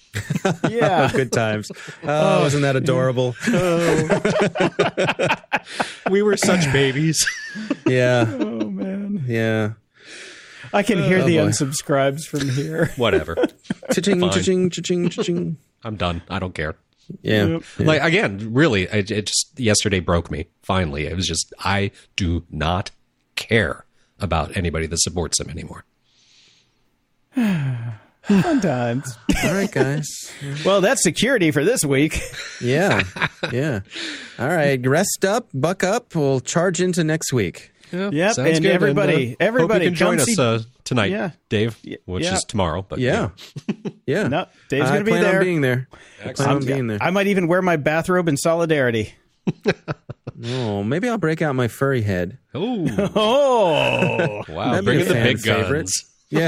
Yeah. Good times. Oh, wasn't that adorable? We were such babies. Yeah, Oh man, yeah. I can hear the boy. unsubscribes from here. Whatever. Cha-ching, Fine. cha-ching, cha-ching, cha-ching. I'm done. I don't care. Yeah. Yep. yeah. Like, again, really, it, it just yesterday broke me. Finally, it was just, I do not care about anybody that supports him anymore. Fun times. All right, guys. Well, that's security for this week. Yeah, yeah. All right, rest up, buck up. We'll charge into next week. Yep, Sounds and good. everybody- uh, everybody hope you can join come us see- uh, tonight, Yeah. Dave, Y- which yeah. is tomorrow. But Yeah, yeah. No, Dave's I going to be plan there. on being there. I plan on being there. I might even wear my bathrobe in solidarity. Oh, maybe I'll break out my furry head. Oh, Oh, wow. That'd be Bring a in the fan big favorite. guns. Yeah.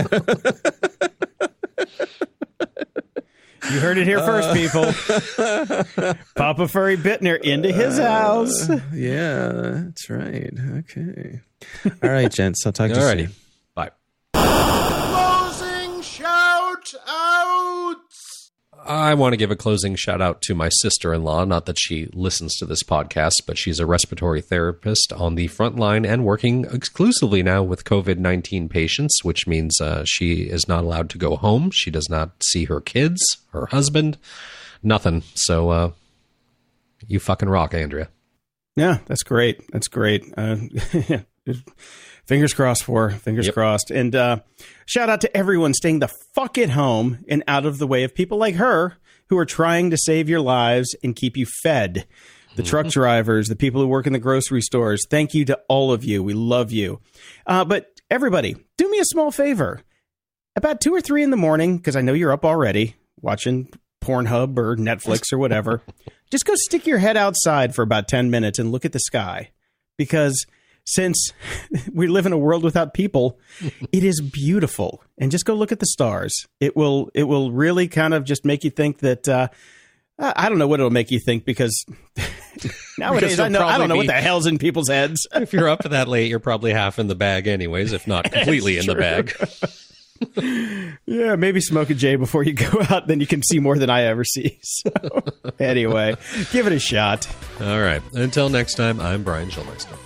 you heard it here first, people. Papa Furry Bittner into his house. Yeah, that's right. Okay. All right, gents. I'll talk to you Alrighty. soon. Bye. Closing shout outs. I want to give a closing shout out to my sister-in-law. Not that she listens to this podcast, but she's a respiratory therapist on the front line and working exclusively now with COVID nineteen patients, which means uh, she is not allowed to go home. She does not see her kids, her husband, nothing. So uh, you fucking rock, Andrea. Yeah, that's great. That's great. Uh, fingers crossed for her. Fingers Yep. crossed. And uh, shout out to everyone staying the fuck at home and out of the way of people like her who are trying to save your lives and keep you fed. The truck drivers, the people who work in the grocery stores. Thank you to all of you. We love you. Uh, but everybody, do me a small favor. About two or three in the morning, because I know you're up already watching Pornhub or Netflix or whatever. Just go stick your head outside for about ten minutes and look at the sky. Because since we live in a world without people, it is beautiful. And just go look at the stars. It will it will really kind of just make you think that, uh, I don't know what it'll make you think, because nowadays Because I, know, you'll I don't know probably what the be- hell's in people's heads. If you're up that late, you're probably half in the bag anyways, if not completely in the true. bag. Yeah, maybe smoke a J before you go out. Then you can see more than I ever see. So anyway, give it a shot. All right. Until next time, I'm Brian Schulmeister.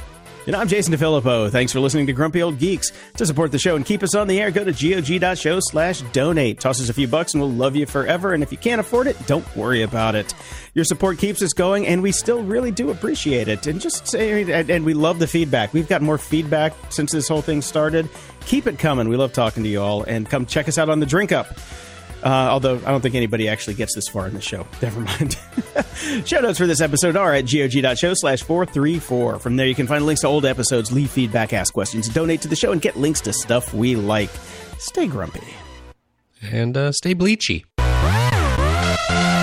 And I'm Jason DeFilippo. Thanks for listening to Grumpy Old Geeks. To support the show and keep us on the air, go to gog.show slash donate. Toss us a few bucks and we'll love you forever. And if you can't afford it, don't worry about it. Your support keeps us going, and we still really do appreciate it. And just say, and we love the feedback. We've got more feedback since this whole thing started. Keep it coming. We love talking to you all. And come check us out on the Drink Up. Uh, although I don't think anybody actually gets this far in the show. Never mind. Show notes for this episode are at gog.show slash 434. From there, you can find links to old episodes, leave feedback, ask questions, donate to the show, and get links to stuff we like. Stay grumpy. And uh, stay bleachy.